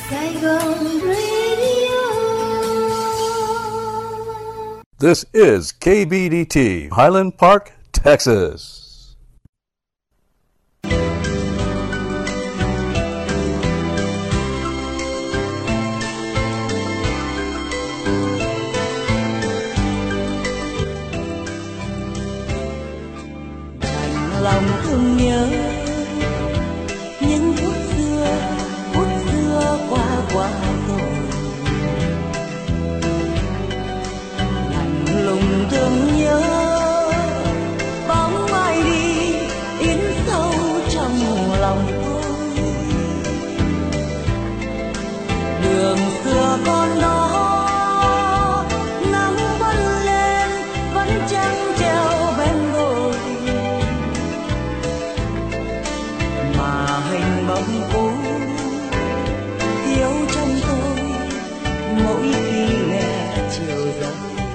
Saigon Radio. This is KBDT, Highland Park, Texas. Lòng thương nhớ những phút xưa qua rồi, lạnh lùng thương nhớ bóng ai đi in sâu trong lòng tôi. Đường xưa con đó nắng vẫn lên vẫn trăng treo bên đồi, mà hình bóng cũ thiếu trong tôi mỗi khi nghe chiều rơi.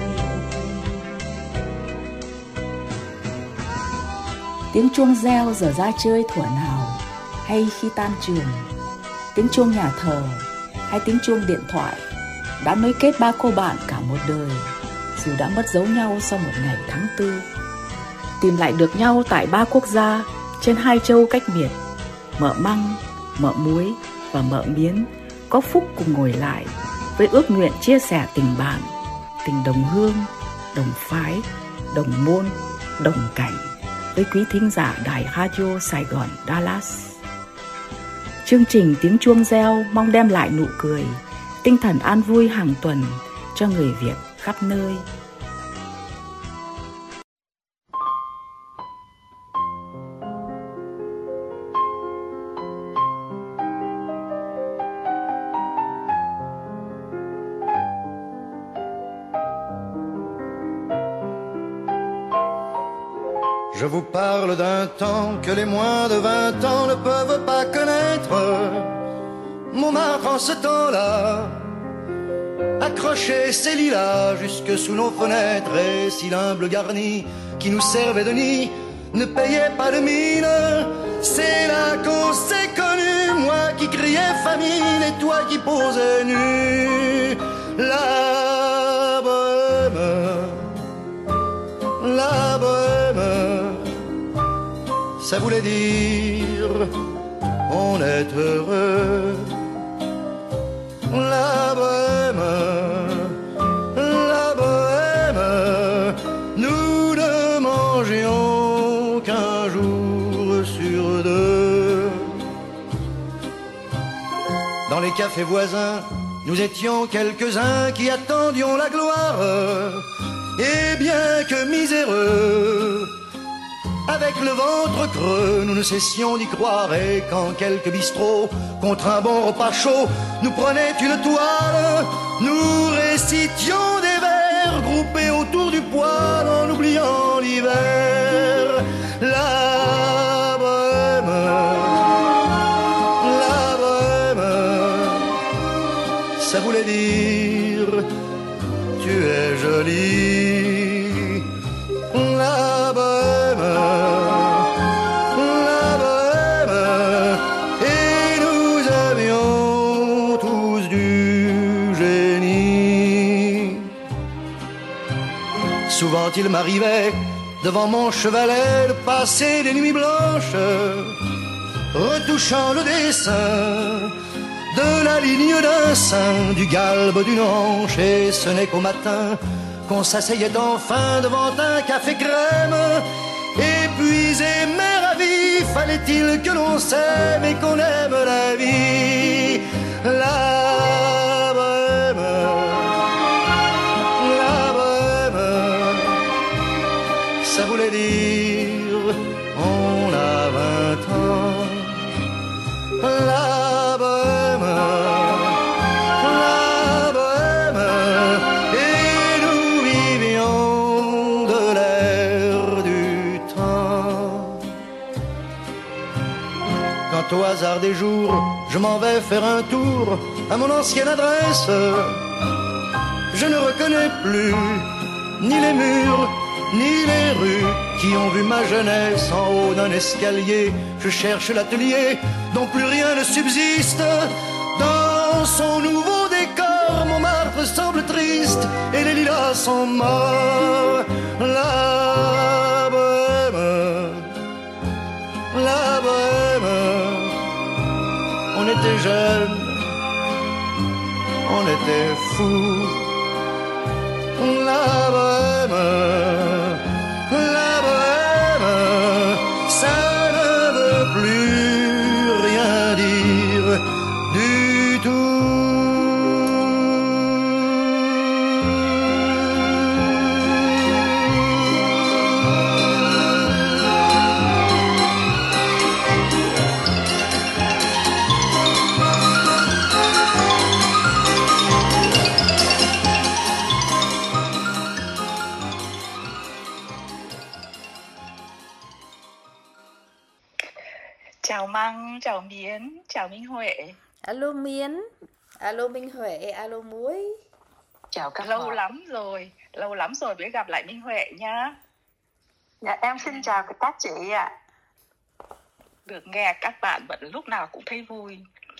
Tiếng chuông reo giờ ra chơi thuở nào hay khi tan trường, tiếng chuông nhà thờ hay tiếng chuông điện thoại đã nối kết ba cô bạn cả một đời, dù đã mất dấu nhau sau một ngày tháng tư. Tìm lại được nhau tại ba quốc gia trên hai châu cách biệt, Mợ Măng, Mợ Muối và Mợ Miến có phúc cùng ngồi lại với ước nguyện chia sẻ tình bạn, tình đồng hương, đồng phái, đồng môn, đồng cảnh với quý thính giả đài radio Sài Gòn Dallas. Chương trình Tiếng Chuông Reo mong đem lại nụ cười, tinh thần an vui hàng tuần cho người Việt khắp nơi. Je vous parle d'un temps que les moins de 20 ans ne peuvent pas connaître. Montmartre en ce temps-là accrochait ses lilas jusque sous nos fenêtres, et si l'humble garni qui nous servait de nid ne payait pas de mine, c'est là qu'on s'est connus, moi qui criais famine et toi qui posais nu. La bohème, la bohème, ça voulait dire on est heureux. La bohème, nous ne mangions qu'un jour sur deux. Dans les cafés voisins, nous étions quelques-uns qui attendions la gloire. Et bien que miséreux, avec le ventre creux, nous ne cessions d'y croire. Et quand quelques bistrots, contre un bon repas chaud, nous prenaient une toile, nous récitions des vers groupés autour du poêle en oubliant l'hiver. La bohème, ça voulait dire tu es jolie. La bohème, et nous avions tous du génie. Souvent il m'arrivait devant mon chevalet de passer des nuits blanches, retouchant le dessin de la ligne d'un sein, du galbe d'une hanche, et ce n'est qu'au matin qu'on s'asseyait enfin devant un café crème. Épuisé mais ravi, fallait-il que l'on s'aime et qu'on aime la vie. La bohème, ça voulait dire on a 20 ans. La bohème, et nous vivions de l'air du temps. Quand au hasard des jours, je m'en vais faire un tour à mon ancienne adresse, je ne reconnais plus ni les murs, ni les rues qui ont vu ma jeunesse en haut d'un escalier. Je cherche l'atelier dont plus rien ne subsiste dans dans son nouveau décor, Montmartre semble triste et les lilas sont morts. La bohème, on était jeunes, on était fous. La bohème, ça ne veut plus rien dire du tout. Chào Măng, chào Miến, chào Minh Huệ. Alo Miến, alo Minh Huệ, alo Muối. Chào các Lâu bạn. lâu lắm rồi mới gặp lại Minh Huệ nha. Dạ, em xin chào các chị ạ. Được nghe các bạn vẫn lúc nào cũng thấy vui.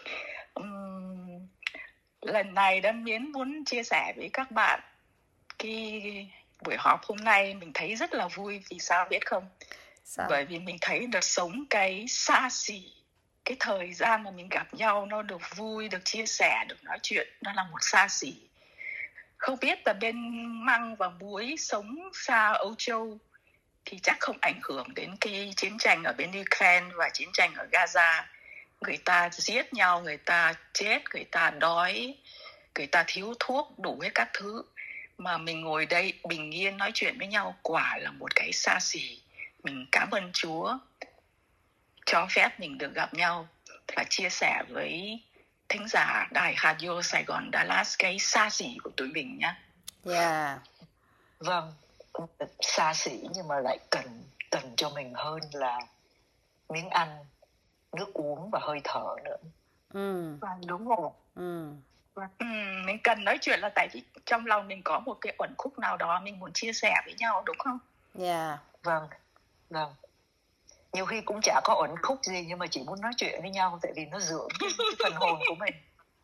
Lần này Đâm Miến muốn chia sẻ với các bạn cái buổi họp hôm nay mình thấy rất là vui. Vì sao biết không? Sao? Bởi vì mình thấy được sống cái xa xỉ, cái thời gian mà mình gặp nhau nó được vui, được chia sẻ, được nói chuyện, nó là một xa xỉ. Không biết là bên Măng và Muối sống xa Âu Châu thì chắc không ảnh hưởng đến cái chiến tranh ở bên Ukraine và chiến tranh ở Gaza. Người ta giết nhau, người ta chết, người ta đói, người ta thiếu thuốc, đủ hết các thứ. Mà mình ngồi đây bình yên nói chuyện với nhau quả là một cái xa xỉ. Mình cảm ơn Chúa cho phép mình được gặp nhau và chia sẻ với thính giả đài Radio Sài Gòn Dallas cái xa xỉ của tụi mình nhé. Yeah. Vâng, xa xỉ nhưng mà lại cần cho mình hơn là miếng ăn, nước uống và hơi thở nữa. Vâng, đúng rồi. Mình cần nói chuyện là tại vì trong lòng mình có một cái uẩn khúc nào đó mình muốn chia sẻ với nhau, đúng không? Yeah. Vâng. Nhiều khi cũng chả có uẩn khúc gì nhưng mà chỉ muốn nói chuyện với nhau tại vì nó dưỡng cái phần hồn của mình.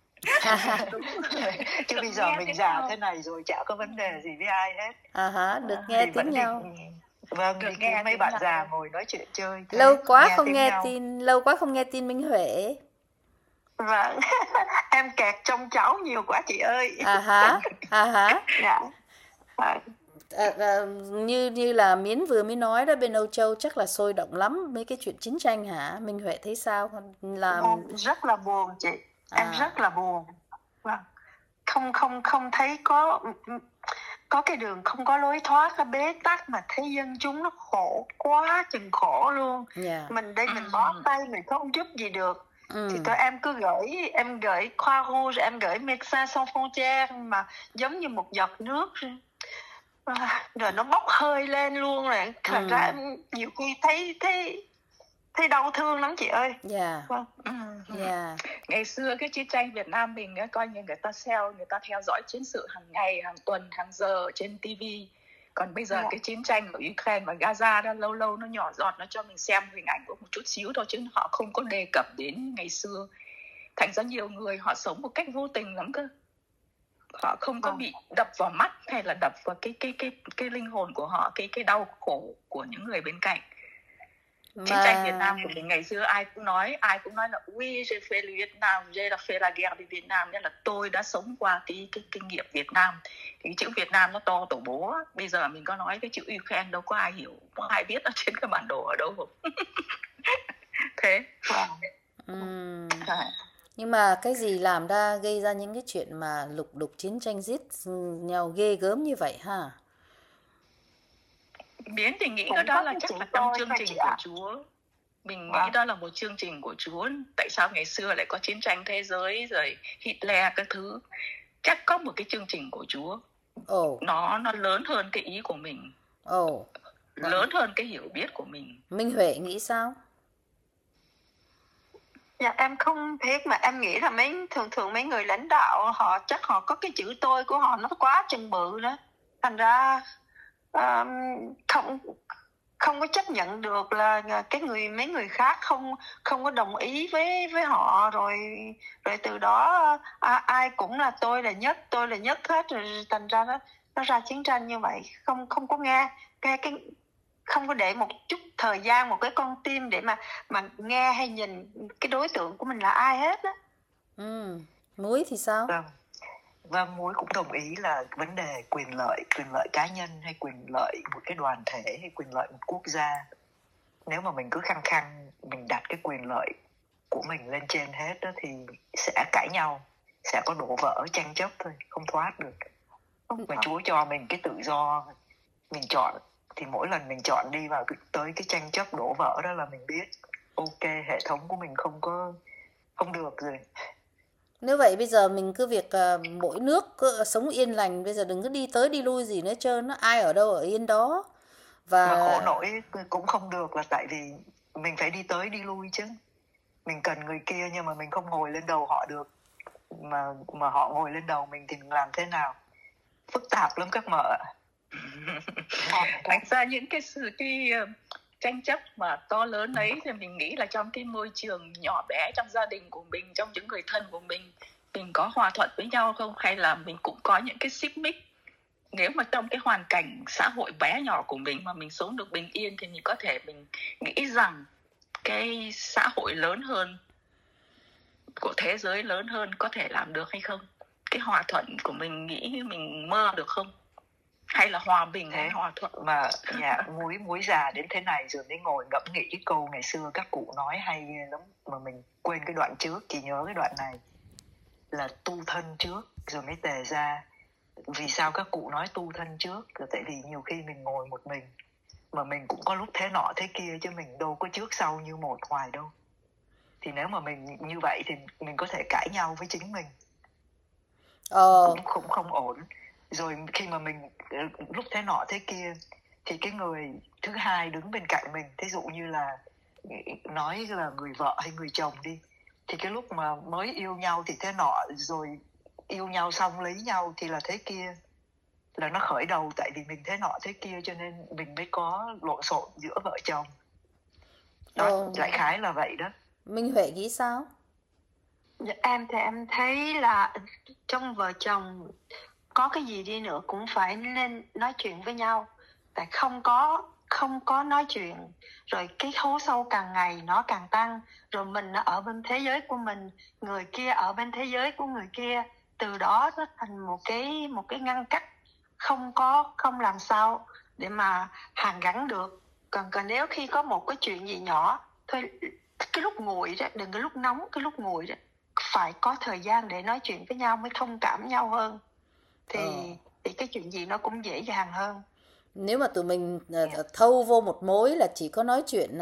Chứ bây giờ mình già thế này rồi chả có vấn đề gì với ai hết. Được nghe tiếng nhau. Vâng, được nghe mấy bạn già ngồi nói chuyện chơi. Lâu quá không nghe tin Minh Huệ. Vâng. Em kẹt trong cháu nhiều quá chị ơi. Dạ. Như là Miến vừa mới nói đó, bên Âu Châu chắc là sôi động lắm mấy cái chuyện chiến tranh hả? Minh Huệ thấy sao? Rất là buồn chị. Em rất là buồn. Vâng. Không thấy có cái đường, không có lối thoát, cái bế tắc mà thấy dân chúng nó khổ quá chừng khổ luôn. Mình đây mình bó tay mình không giúp gì được. Thì tụi em cứ gửi Croix Rouge, em gửi Médecins Sans Frontières mà giống như một giọt nước rồi nó bốc hơi lên luôn rồi. Thật ra em nhiều khi thấy đau thương lắm chị ơi. Vâng. Ngày xưa cái chiến tranh Việt Nam mình coi như người ta theo dõi chiến sự hàng ngày, hàng tuần, hàng giờ trên TV. Còn bây giờ cái chiến tranh ở Ukraine và Gaza đó lâu lâu nó nhỏ giọt, nó cho mình xem hình ảnh của một chút xíu thôi chứ họ không có đề cập đến ngày xưa. Thành ra nhiều người họ sống một cách vô tình lắm cơ. Họ không có bị đập vào mắt hay là đập vào cái linh hồn của họ, cái đau khổ của những người bên cạnh. Chiến tranh Việt Nam của mình ngày xưa ai cũng nói là oui, j'ai fait le Vietnam, j'ai fait la guerre du Vietnam, nghĩa là tôi đã sống qua cái kinh nghiệm Việt Nam. Thì chữ Việt Nam nó to tổ bố. Bây giờ mình có nói cái chữ Ukraine đâu có ai hiểu, không ai biết ở trên cái bản đồ ở đâu không. Thế. Nhưng mà cái gì làm gây ra những cái chuyện mà lục đục chiến tranh giết nhau ghê gớm như vậy ha? Miến thì nghĩ đó là chắc là trong chương trình của Chúa. Mình nghĩ đó là một chương trình của Chúa. Tại sao ngày xưa lại có chiến tranh thế giới rồi Hitler các thứ? Chắc có một cái chương trình của Chúa. Nó lớn hơn cái ý của mình. Lớn hơn cái hiểu biết của mình. Minh Huệ nghĩ sao? Dạ em không biết mà em nghĩ là thường mấy người lãnh đạo họ chắc họ có cái chữ tôi của họ nó quá chừng bự đó. Thành ra không có chấp nhận được là mấy người khác không có đồng ý với họ, rồi từ đó ai cũng là tôi là nhất hết, rồi thành ra nó ra chiến tranh như vậy. Không có nghe cái không có để một chút thời gian, một cái con tim để mà nghe hay nhìn cái đối tượng của mình là ai hết á. Muối thì sao? Vâng, Muối cũng đồng ý là vấn đề quyền lợi cá nhân hay quyền lợi một cái đoàn thể hay quyền lợi một quốc gia, nếu mà mình cứ khăng khăng mình đặt cái quyền lợi của mình lên trên hết đó, thì sẽ cãi nhau, sẽ có đổ vỡ tranh chấp thôi, không thoát được. Mà Chúa cho mình cái tự do mình chọn, thì mỗi lần mình chọn đi vào tới cái tranh chấp đổ vỡ đó là mình biết ok, hệ thống của mình không được rồi. Nếu vậy bây giờ mình cứ việc mỗi nước cứ sống yên lành, bây giờ đừng có đi tới đi lui gì nữa trơn, nó ai ở đâu ở yên đó. Và mà khổ nổi cũng không được là tại vì mình phải đi tới đi lui chứ. Mình cần người kia nhưng mà mình không ngồi lên đầu họ được, mà họ ngồi lên đầu mình thì mình làm thế nào? Phức tạp lắm các mợ. Thành ra những cái tranh chấp mà to lớn ấy thì mình nghĩ là trong cái môi trường nhỏ bé, trong gia đình của mình, trong những người thân của mình có hòa thuận với nhau không, hay là mình cũng có những cái xích mích. Nếu mà trong cái hoàn cảnh xã hội bé nhỏ của mình mà mình sống được bình yên thì mình có thể mình nghĩ rằng cái xã hội lớn hơn, của thế giới lớn hơn có thể làm được hay không? Cái hòa thuận của mình nghĩ mình mơ được không? Hay là hòa bình hay hòa thuận? Mà Muối già đến thế này rồi mới ngồi ngẫm nghĩ cái câu ngày xưa các cụ nói hay lắm, mà mình quên cái đoạn trước, chỉ nhớ cái đoạn này là tu thân trước rồi mới tề ra. Vì sao các cụ nói tu thân trước? Là tại vì nhiều khi mình ngồi một mình mà mình cũng có lúc thế nọ thế kia, chứ mình đâu có trước sau như một hoài đâu. Thì nếu mà mình như vậy thì mình có thể cãi nhau với chính mình, cũng không ổn. Rồi khi mà mình lúc thế nọ thế kia thì cái người thứ hai đứng bên cạnh mình, thí dụ như là nói là người vợ hay người chồng đi, thì cái lúc mà mới yêu nhau thì thế nọ, rồi yêu nhau xong lấy nhau thì là thế kia, là nó khởi đầu tại vì mình thế nọ thế kia cho nên mình mới có lộn xộn giữa vợ chồng đó. Đại khái là vậy đó. Minh Huệ nghĩ sao? Em thì em thấy là trong vợ chồng có cái gì đi nữa cũng phải nên nói chuyện với nhau. Tại không có nói chuyện rồi cái hố sâu càng ngày nó càng tăng, rồi mình ở bên thế giới của mình, người kia ở bên thế giới của người kia, từ đó nó thành một cái ngăn cách, không làm sao để mà hàn gắn được. Còn nếu khi có một cái chuyện gì nhỏ thôi, cái lúc nguội đó, đừng cái lúc nóng, cái lúc nguội đó phải có thời gian để nói chuyện với nhau mới thông cảm nhau hơn, thì cái chuyện gì nó cũng dễ dàng hơn. Nếu mà tụi mình thâu vô một mối là chỉ có nói chuyện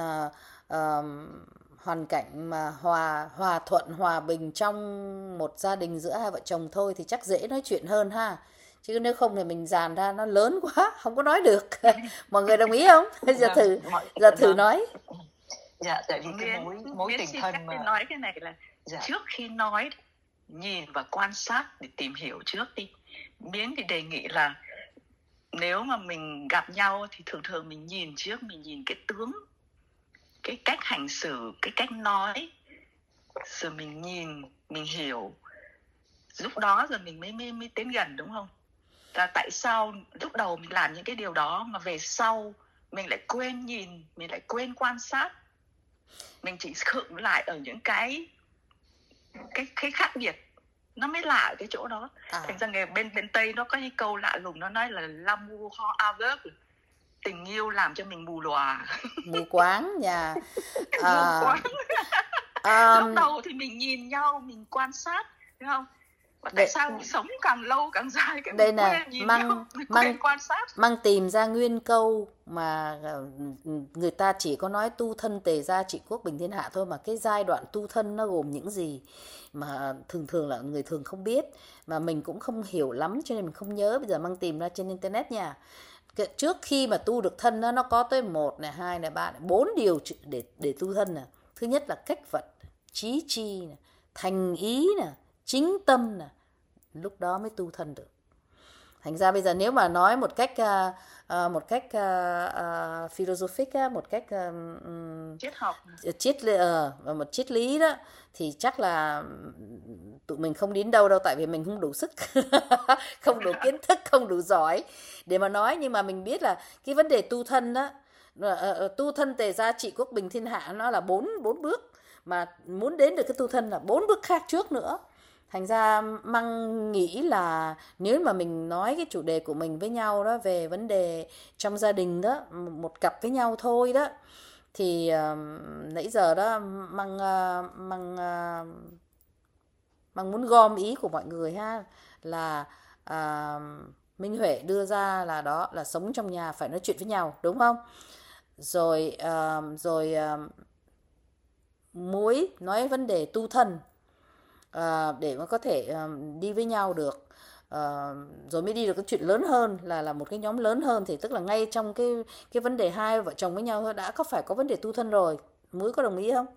hoàn cảnh mà hòa thuận, hòa bình trong một gia đình giữa hai vợ chồng thôi thì chắc dễ nói chuyện hơn ha. Chứ nếu không thì mình dàn ra nó lớn quá, không có nói được. Mọi người đồng ý không? Giờ thử nói. Dạ, tại vì cái mối tình thân mà nói cái này là trước khi nói nhìn và quan sát để tìm hiểu trước đi. Miến thì đề nghị là nếu mà mình gặp nhau thì thường mình nhìn trước, mình nhìn cái tướng, cái cách hành xử, cái cách nói, rồi mình nhìn, mình hiểu, lúc đó rồi mình mới tiến gần, đúng không? Và tại sao lúc đầu mình làm những cái điều đó mà về sau mình lại quên nhìn, mình lại quên quan sát, mình chỉ khựng lại ở những cái khác biệt. Nó mới lạ ở cái chỗ đó. Thành ra người bên Tây nó có cái câu lạ lùng, nó nói là l'amour rend aveugle, tình yêu làm cho mình mù lòa, mù quáng nha. Mù quáng. Lúc đầu thì mình nhìn nhau, mình quan sát, đúng không? Và tại sao mình sống càng lâu càng dài cái đây mình nè, quên nhìn nhau, mình quên quan sát. Mang tìm ra nguyên câu mà người ta chỉ có nói tu thân tề gia trị quốc bình thiên hạ thôi, mà cái giai đoạn tu thân nó gồm những gì mà thường là người thường không biết, mà mình cũng không hiểu lắm cho nên mình không nhớ. Bây giờ Mang tìm ra trên internet nha. Trước khi mà tu được thân nó có tới 1 này, 2 này, 3 này, 4 điều để tu thân nè. Thứ nhất là cách vật, chí chi nè, thành ý nè, chính tâm nè, lúc đó mới tu thân được. Thành ra bây giờ nếu mà nói một cách philosophic á, một cách triết học, một triết lý đó, thì chắc là tụi mình không đến đâu đâu, tại vì mình không đủ sức, không đủ kiến thức, không đủ giỏi để mà nói. Nhưng mà mình biết là cái vấn đề tu thân đó, tu thân tề gia trị quốc bình thiên hạ, nó là bốn bước, mà muốn đến được cái tu thân là 4 bước khác trước nữa. Thành ra Măng nghĩ là nếu mà mình nói cái chủ đề của mình với nhau đó về vấn đề trong gia đình đó, một cặp với nhau thôi đó, thì nãy giờ đó Măng muốn gom ý của mọi người ha, là Minh Huệ đưa ra là đó là sống trong nhà phải nói chuyện với nhau, đúng không? Rồi Muối nói vấn đề tu thân, để mà có thể đi với nhau được, rồi mới đi được cái chuyện lớn hơn là một cái nhóm lớn hơn. Thì tức là ngay trong cái vấn đề hai vợ chồng với nhau đã phải có vấn đề tu thân rồi. Muối có đồng ý không?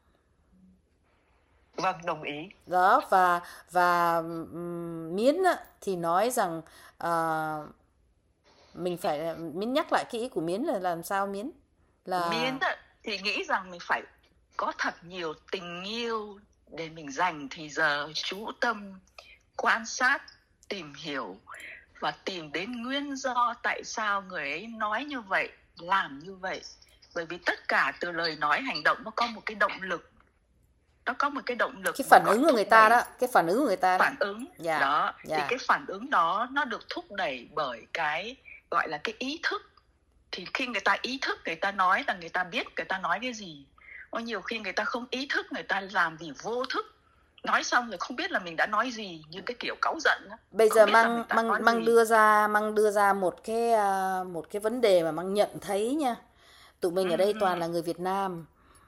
Vâng, đồng ý. Đó, và Miến á, thì nói rằng Miến nhắc lại cái ý của Miến là làm sao Miến? Miến á, thì nghĩ rằng mình phải có thật nhiều tình yêu để mình dành thì giờ chú tâm quan sát, tìm hiểu và tìm đến nguyên do tại sao người ấy nói như vậy, làm như vậy. Bởi vì tất cả từ lời nói, hành động nó có một cái động lực. Nó có một cái động lực. Cái phản ứng của người ta đó, cái phản ứng của người ta đó. Phản ứng, đó. Thì cái phản ứng đó nó được thúc đẩy bởi cái gọi là cái ý thức. Thì khi người ta ý thức, người ta nói là người ta biết người ta nói cái gì. Nhiều khi người ta không ý thức, người ta làm vì vô thức. Nói xong rồi không biết là mình đã nói gì, như cái kiểu cáu giận đó. Bây giờ Măng đưa ra một cái vấn đề mà Măng nhận thấy nha. Tụi mình ở đây toàn là người Việt Nam.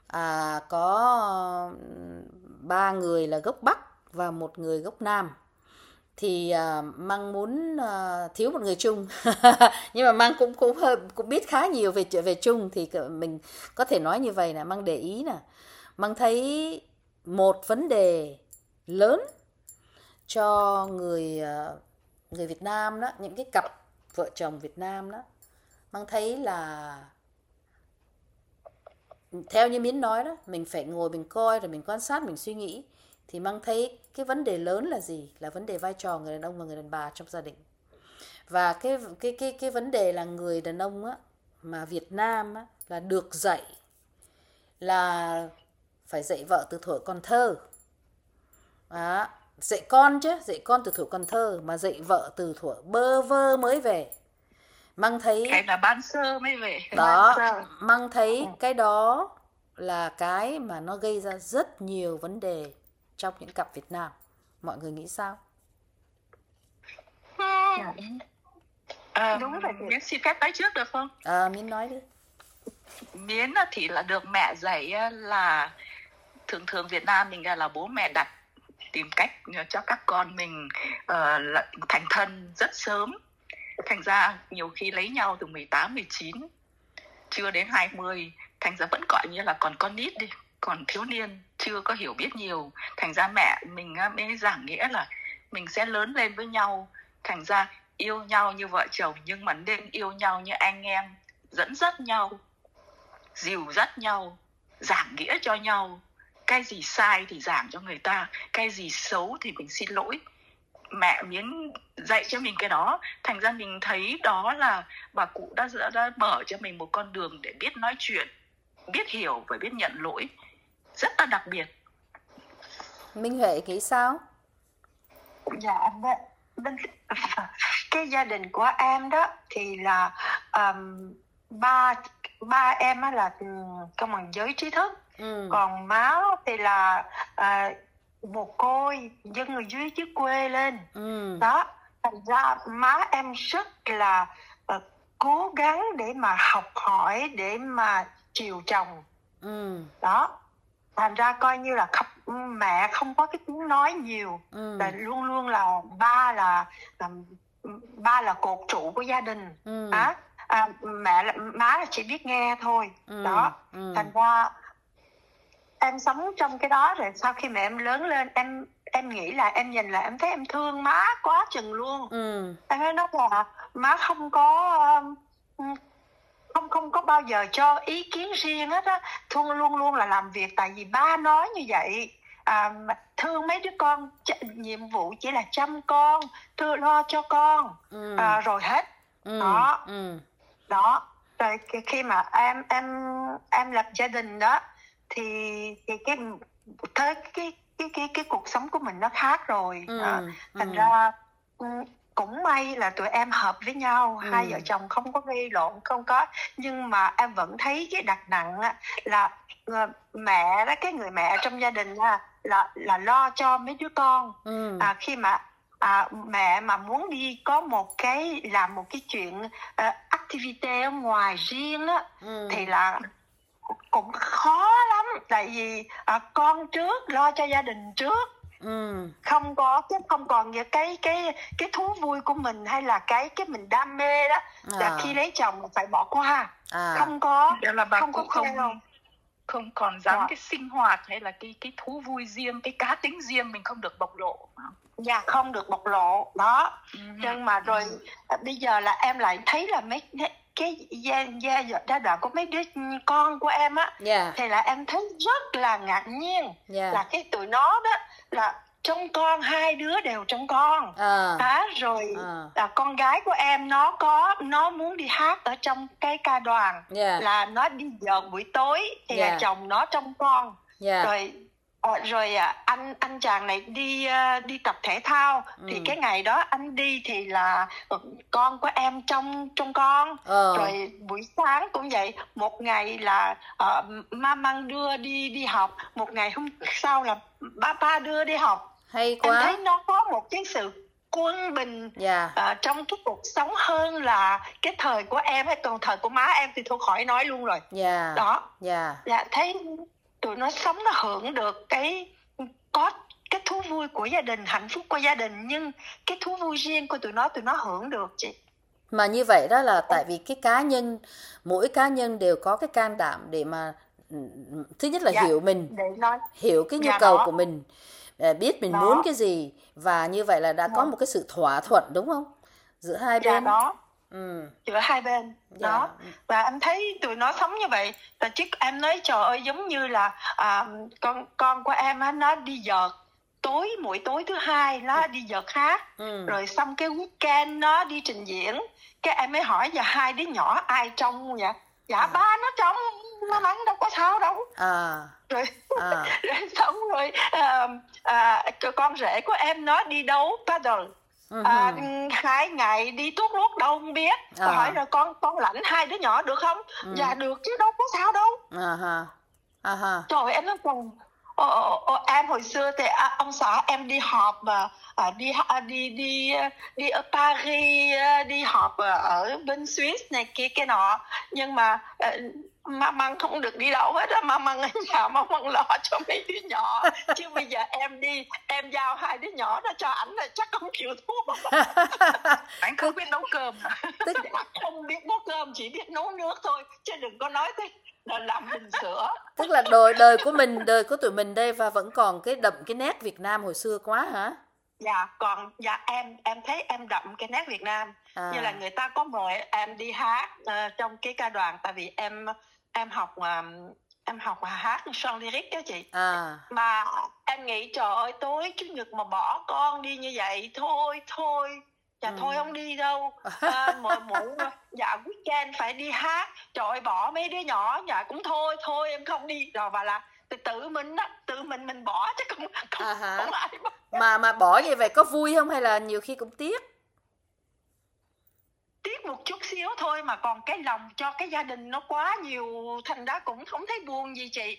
Có 3 người là gốc Bắc và 1 người gốc Nam. Thì Măng muốn thiếu một người Trung. Nhưng mà Măng cũng biết khá nhiều về Trung. Thì mình có thể nói như vậy là Măng để ý nè. Măng thấy một vấn đề lớn cho người Việt Nam đó, những cái cặp vợ chồng Việt Nam đó, Măng thấy là theo như Miến nói đó, mình phải ngồi mình coi rồi mình quan sát, mình suy nghĩ. Thì Măng thấy cái vấn đề lớn là gì? Là vấn đề vai trò người đàn ông và người đàn bà trong gia đình. Và cái vấn đề là người đàn ông á, mà Việt Nam á, là được dạy là phải dạy vợ từ thuở còn thơ. Dạy con chứ, dạy con từ thuở còn thơ, mà dạy vợ từ thuở bơ vơ mới về. Măng thấy cái là ban sơ mới về. Đó, Măng thấy cái đó là cái mà nó gây ra rất nhiều vấn đề trong những cặp Việt Nam. Mọi người nghĩ sao? Đúng rồi. Miến xin phép nói trước được không? Miến nói đi. Miến thì là được mẹ dạy là thường Việt Nam mình là bố mẹ đặt tìm cách cho các con mình thành thân rất sớm. Thành ra nhiều khi lấy nhau từ 18, 19, chưa đến 20, thành ra vẫn gọi như là còn con nít đi, còn thiếu niên, chưa có hiểu biết nhiều. Thành ra mẹ mình mới giảng nghĩa là mình sẽ lớn lên với nhau. Thành ra yêu nhau như vợ chồng, nhưng mà nên yêu nhau như anh em, dẫn dắt nhau, dìu dắt nhau, giảng nghĩa cho nhau. Cái gì sai thì giảng cho người ta, cái gì xấu thì mình xin lỗi. Mẹ Miến dạy cho mình cái đó. Thành ra mình thấy đó là bà cụ đã mở cho mình một con đường để biết nói chuyện, biết hiểu và biết nhận lỗi. Rất là đặc biệt. Minh Huệ nghĩ sao? Dạ, cái gia đình của em đó thì là ba em là trong bằng giới trí thức. Còn má thì là mồ côi, dân ở dưới quê lên. Đó, thành ra má em rất là cố gắng để mà học hỏi, để mà chiều chồng. Đó, thành ra coi như là mẹ không có cái tiếng nói nhiều, là luôn luôn là ba là cột trụ của gia đình. Má là chỉ biết nghe thôi. Đó, thành ra em sống trong cái đó. Rồi sau khi mẹ em lớn lên, em em nghĩ là em nhìn là em thấy em thương má quá chừng luôn. Em thấy nó là má không có bao giờ cho ý kiến riêng hết á, luôn luôn là làm việc tại vì ba nói như vậy. Thương mấy đứa con, nhiệm vụ chỉ là chăm con, lo cho con, rồi hết. Đó. Rồi khi mà em lập gia đình đó thì cái cuộc sống của mình nó khác rồi. Thành ra cũng may là tụi em hợp với nhau, hai vợ chồng không có gây lộn, không có, nhưng mà em vẫn thấy cái đặt nặng là mẹ đó, cái người mẹ trong gia đình là lo cho mấy đứa con. Khi mà mẹ mà muốn đi có làm một cái chuyện activity ở ngoài riêng á, thì là cũng khó lắm, tại vì con trước, lo cho gia đình trước, không còn những cái thú vui của mình hay là cái mình đam mê đó, là khi lấy chồng phải bỏ qua. Không có, là bà không có không còn dám cái sinh hoạt hay là cái thú vui riêng, cái cá tính riêng mình không được bộc lộ. Dạ, không được bộc lộ đó. Nhưng mà rồi bây giờ là em lại thấy là mấy cái giai đoạn của mấy đứa con của em á, thì là em thấy rất là ngạc nhiên, là cái tụi nó đó là trông con, hai đứa đều trông con. Rồi là con gái của em nó muốn đi hát ở trong cái ca đoàn, là nó đi giờ buổi tối thì là chồng nó trông con. Rồi anh chàng này đi tập thể thao, thì cái ngày đó anh đi thì là con của em trong con. Rồi buổi sáng cũng vậy, một ngày là mama đưa đi học, một ngày hôm sau là ba đưa đi học. Hay quá. Em thấy nó có một cái sự quân bình trong cái cuộc sống hơn là cái thời của em, hay còn thời của má em thì thôi khỏi nói luôn rồi. Đó. Thấy tụi nó sống, nó hưởng được có cái thú vui của gia đình, hạnh phúc của gia đình, nhưng cái thú vui riêng của tụi nó hưởng được chị. Mà như vậy đó là tại vì mỗi cá nhân đều có cái can đảm để mà thứ nhất là hiểu mình, hiểu cái nhu cầu của mình, biết mình muốn cái gì, và như vậy là đã có một cái sự thỏa thuận, đúng không, giữa hai bên. Giữa hai bên đó. Và em thấy tụi nó sống như vậy, và chứ em nói trời ơi, giống như là con của em á, nó đi vợt mỗi tối thứ hai nó đi vợt hát, rồi xong cái weekend nó đi trình diễn. Cái em mới hỏi giờ hai đứa nhỏ ai trông vậy? Dạ ba nó trông, nó mắng đâu có sao đâu. Rồi xong rồi con rể của em nó đi đấu paddle, 2 ngày đi tuốt luốt đâu không biết. Hỏi rồi con lãnh hai đứa nhỏ được không? Dạ được chứ đâu có sao đâu. Trời, em nói còn em hồi xưa thì ông xã em đi họp đi ở Paris, đi họp ở bên Swiss này kia cái nọ, nhưng mà măng không được đi đâu hết á, măng ở nhà măng lo cho mấy đứa nhỏ. Chứ bây giờ em đi, em giao hai đứa nhỏ đó cho ảnh là chắc không chịu thua. Anh không biết nấu cơm. Không biết nấu cơm, chỉ biết nấu nước thôi, chứ đừng có nói tới làm bình sữa. Tức là đời của tụi mình đây và vẫn còn cái nét Việt Nam hồi xưa quá hả? Em thấy em đậm cái nét Việt Nam. Như là người ta có mời em đi hát trong cái ca đoàn, tại vì em học hát chant lyric đó chị. Mà em nghĩ trời ơi, tối chủ nhật mà bỏ con đi như vậy thôi thôi không đi đâu. Mỗi weekend phải đi hát, trời ơi, bỏ mấy đứa nhỏ cũng thôi em không đi. Rồi và là tự mình bỏ chứ không ai bắt. Mà bỏ như vậy có vui không, hay là nhiều khi cũng tiếc một chút xíu thôi, mà còn cái lòng cho cái gia đình nó quá nhiều, thành ra cũng không thấy buồn gì chị.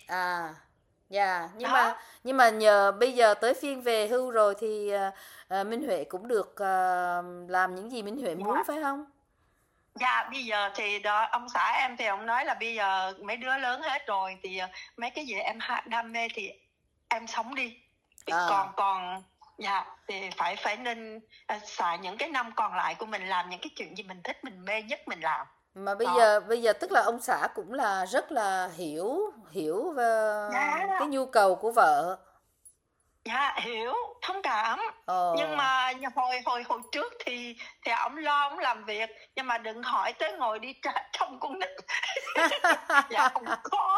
Nhưng mà nhờ bây giờ tới phiên về hưu rồi thì Minh Huệ cũng được làm những gì Minh Huệ muốn, phải không? Dạ, bây giờ thì đó, ông xã em thì ông nói là bây giờ mấy đứa lớn hết rồi thì mấy cái gì em đam mê thì em sống đi. Còn thì phải nên xài những cái năm còn lại của mình làm những cái chuyện gì mình thích, mình mê nhất mình làm. Mà bây giờ tức là ông xã cũng là rất là hiểu về cái nhu cầu của vợ. Dạ hiểu, thông cảm. Nhưng mà hồi trước thì ổng lo, ổng làm việc, nhưng mà đừng hỏi tới ngồi đi trong con nít. Dạ không có.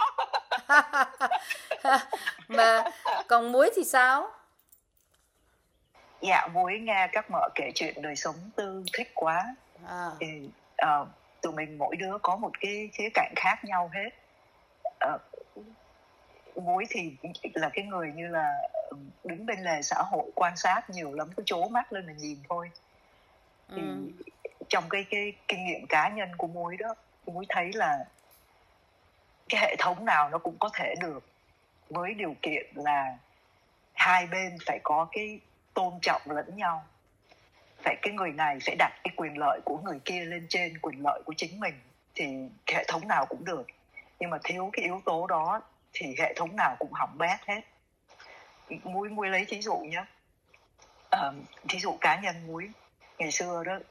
Mà còn Muối thì sao? Dạ Muối nghe các mợ kể chuyện đời sống tư thích quá. Thì tụi mình mỗi đứa có một cái khía cạnh khác nhau hết. Muối thì là cái người như là đứng bên lề xã hội quan sát nhiều lắm, cứ trố mắt lên là nhìn thôi. Thì trong cái kinh nghiệm cá nhân của Muối đó, Muối thấy là cái hệ thống nào nó cũng có thể được, với điều kiện là hai bên phải có cái tôn trọng lẫn nhau. Phải cái người này phải đặt cái quyền lợi của người kia lên trên quyền lợi của chính mình, thì hệ thống nào cũng được. Nhưng mà thiếu cái yếu tố đó thì hệ thống nào cũng hỏng bét hết. Muối lấy thí dụ nhé. Thí dụ cá nhân Muối ngày xưa đó,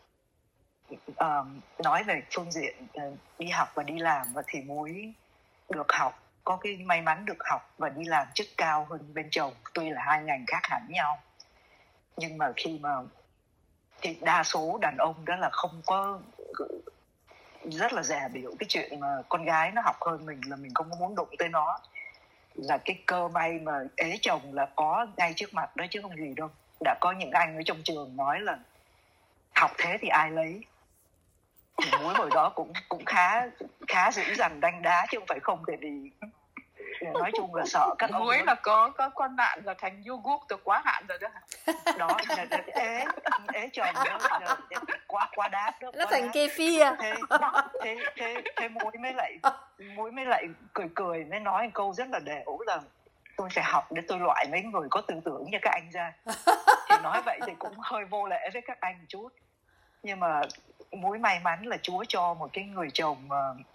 nói về phương diện đi học và đi làm, và thì Muối được học, có cái may mắn được học và đi làm chức cao hơn bên chồng, tuy là hai ngành khác hẳn nhau. Nhưng mà khi mà thì đa số đàn ông đó là không có, rất là dè biểu cái chuyện mà con gái nó học hơn mình là mình không có muốn đụng tới nó. Là cái cơ may mà ế chồng là có ngay trước mặt đó chứ không gì đâu. Đã có những anh ở trong trường nói là học thế thì ai lấy. Thì Muối hồi đó cũng khá dữ dằn đanh đá chứ không phải không, tại vì nói chung là sợ các ông. Muối là có con bạn là thành yogurt từ quá hạn rồi đó. Đó ế chồng đó quá đáp đó. Nó thành kefir. Thế Muối mới lại cười mới nói một câu rất là đều là tôi phải học để tôi loại mấy người có tư tưởng như các anh ra. Thì nói vậy thì cũng hơi vô lễ với các anh một chút. Nhưng mà Muối may mắn là Chúa cho một cái người chồng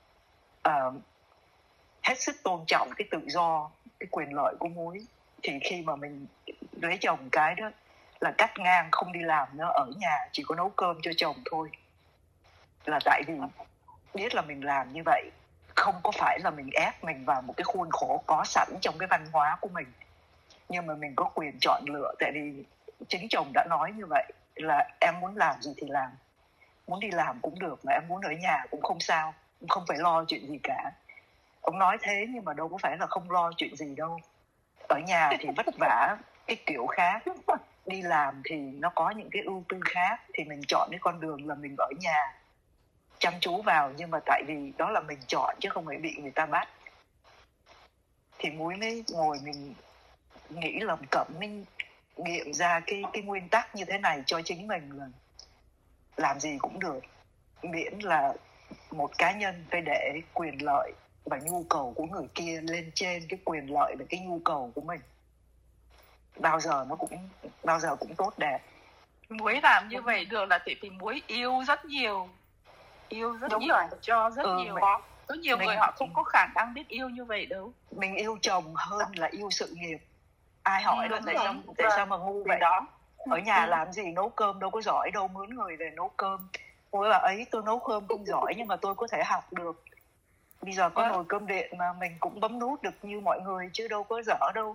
hết sức tôn trọng cái tự do, cái quyền lợi của Muối. Thì khi mà mình lấy chồng cái đó là cắt ngang, không đi làm nữa, ở nhà chỉ có nấu cơm cho chồng thôi. Là tại vì biết là mình làm như vậy không có phải là mình ép mình vào một cái khuôn khổ có sẵn trong cái văn hóa của mình, nhưng mà mình có quyền chọn lựa. Tại vì chính chồng đã nói như vậy là em muốn làm gì thì làm, muốn đi làm cũng được, mà em muốn ở nhà cũng không sao, không phải lo chuyện gì cả. Ông nói thế nhưng mà đâu có phải là không lo chuyện gì đâu. Ở nhà thì vất vả cái kiểu khác, đi làm thì nó có những cái ưu tư khác. Thì mình chọn cái con đường là mình ở nhà chăm chú vào, nhưng mà tại vì đó là mình chọn chứ không phải bị người ta bắt. Thì Muối mới ngồi mình nghĩ lầm cẩm, mình nghiệm ra cái nguyên tắc như thế này cho chính mình là làm gì cũng được, miễn là một cá nhân phải để quyền lợi và nhu cầu của người kia lên trên cái quyền lợi và cái nhu cầu của mình. Bao giờ cũng tốt đẹp. Muối làm như vậy được là vì Muối yêu rất nhiều, Đúng nhiều, rồi. cho rất nhiều. Có nhiều người họ không có khả năng biết yêu như vậy đâu. Mình yêu chồng hơn là yêu sự nghiệp. Ai hỏi là tại sao mà ngu vậy đó. Ở nhà làm gì, nấu cơm đâu có giỏi đâu, mướn người về nấu cơm. Muối bảo ấy, tôi nấu cơm không giỏi nhưng mà tôi có thể học được. Bây giờ có nồi cơm điện mà mình cũng bấm nút được như mọi người chứ đâu có dở đâu.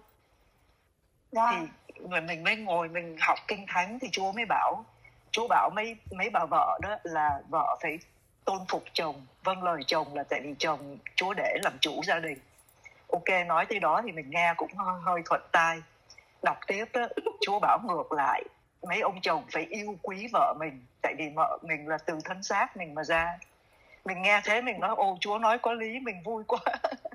Thì mình mới ngồi mình học kinh thánh thì Chúa bảo mấy bà vợ đó là vợ phải tôn phục chồng, vâng lời chồng, là tại vì chồng Chúa để làm chủ gia đình. Ok, nói tới đó thì mình nghe cũng hơi thuận tai. Đọc tiếp đó, Chúa bảo ngược lại, mấy ông chồng phải yêu quý vợ mình, tại vì vợ mình là từ thân xác mình mà ra. Mình nghe thế mình nói ô, Chúa nói có lý, mình vui quá.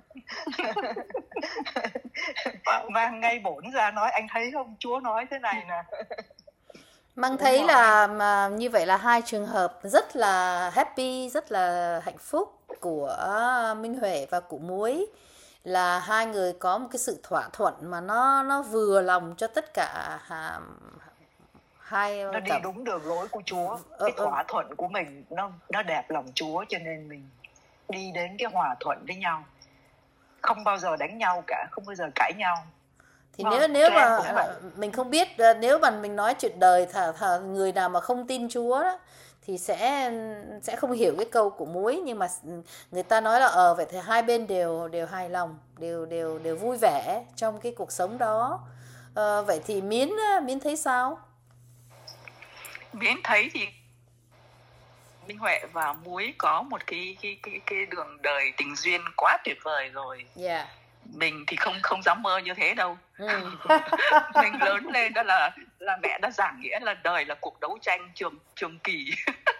Mang ngay bổn ra nói, anh thấy không, Chúa nói thế này nè. Mang thấy là mà như vậy là hai trường hợp rất là happy, rất là hạnh phúc của Minh Huệ và của Muối, là hai người có một cái sự thỏa thuận mà nó vừa lòng cho tất cả hai. Nó đi đúng đường lối của Chúa. Cái thỏa thuận của mình nó đẹp lòng Chúa, cho nên mình đi đến cái hòa thuận với nhau, không bao giờ đánh nhau cả, không bao giờ cãi nhau. Thì nếu mà mình không biết, nếu mà mình nói chuyện đời, người nào mà không tin Chúa đó, thì sẽ không hiểu cái câu của Muối. Nhưng mà người ta nói là vậy thì hai bên đều hài lòng, đều vui vẻ trong cái cuộc sống đó. Vậy thì Miến thấy sao? Miến thấy thì Minh Huệ và Muối có một cái đường đời tình duyên quá tuyệt vời rồi. Yeah. Mình thì không dám mơ như thế đâu. Mình lớn lên đó là mẹ đã giảng nghĩa là đời là cuộc đấu tranh trường kỳ.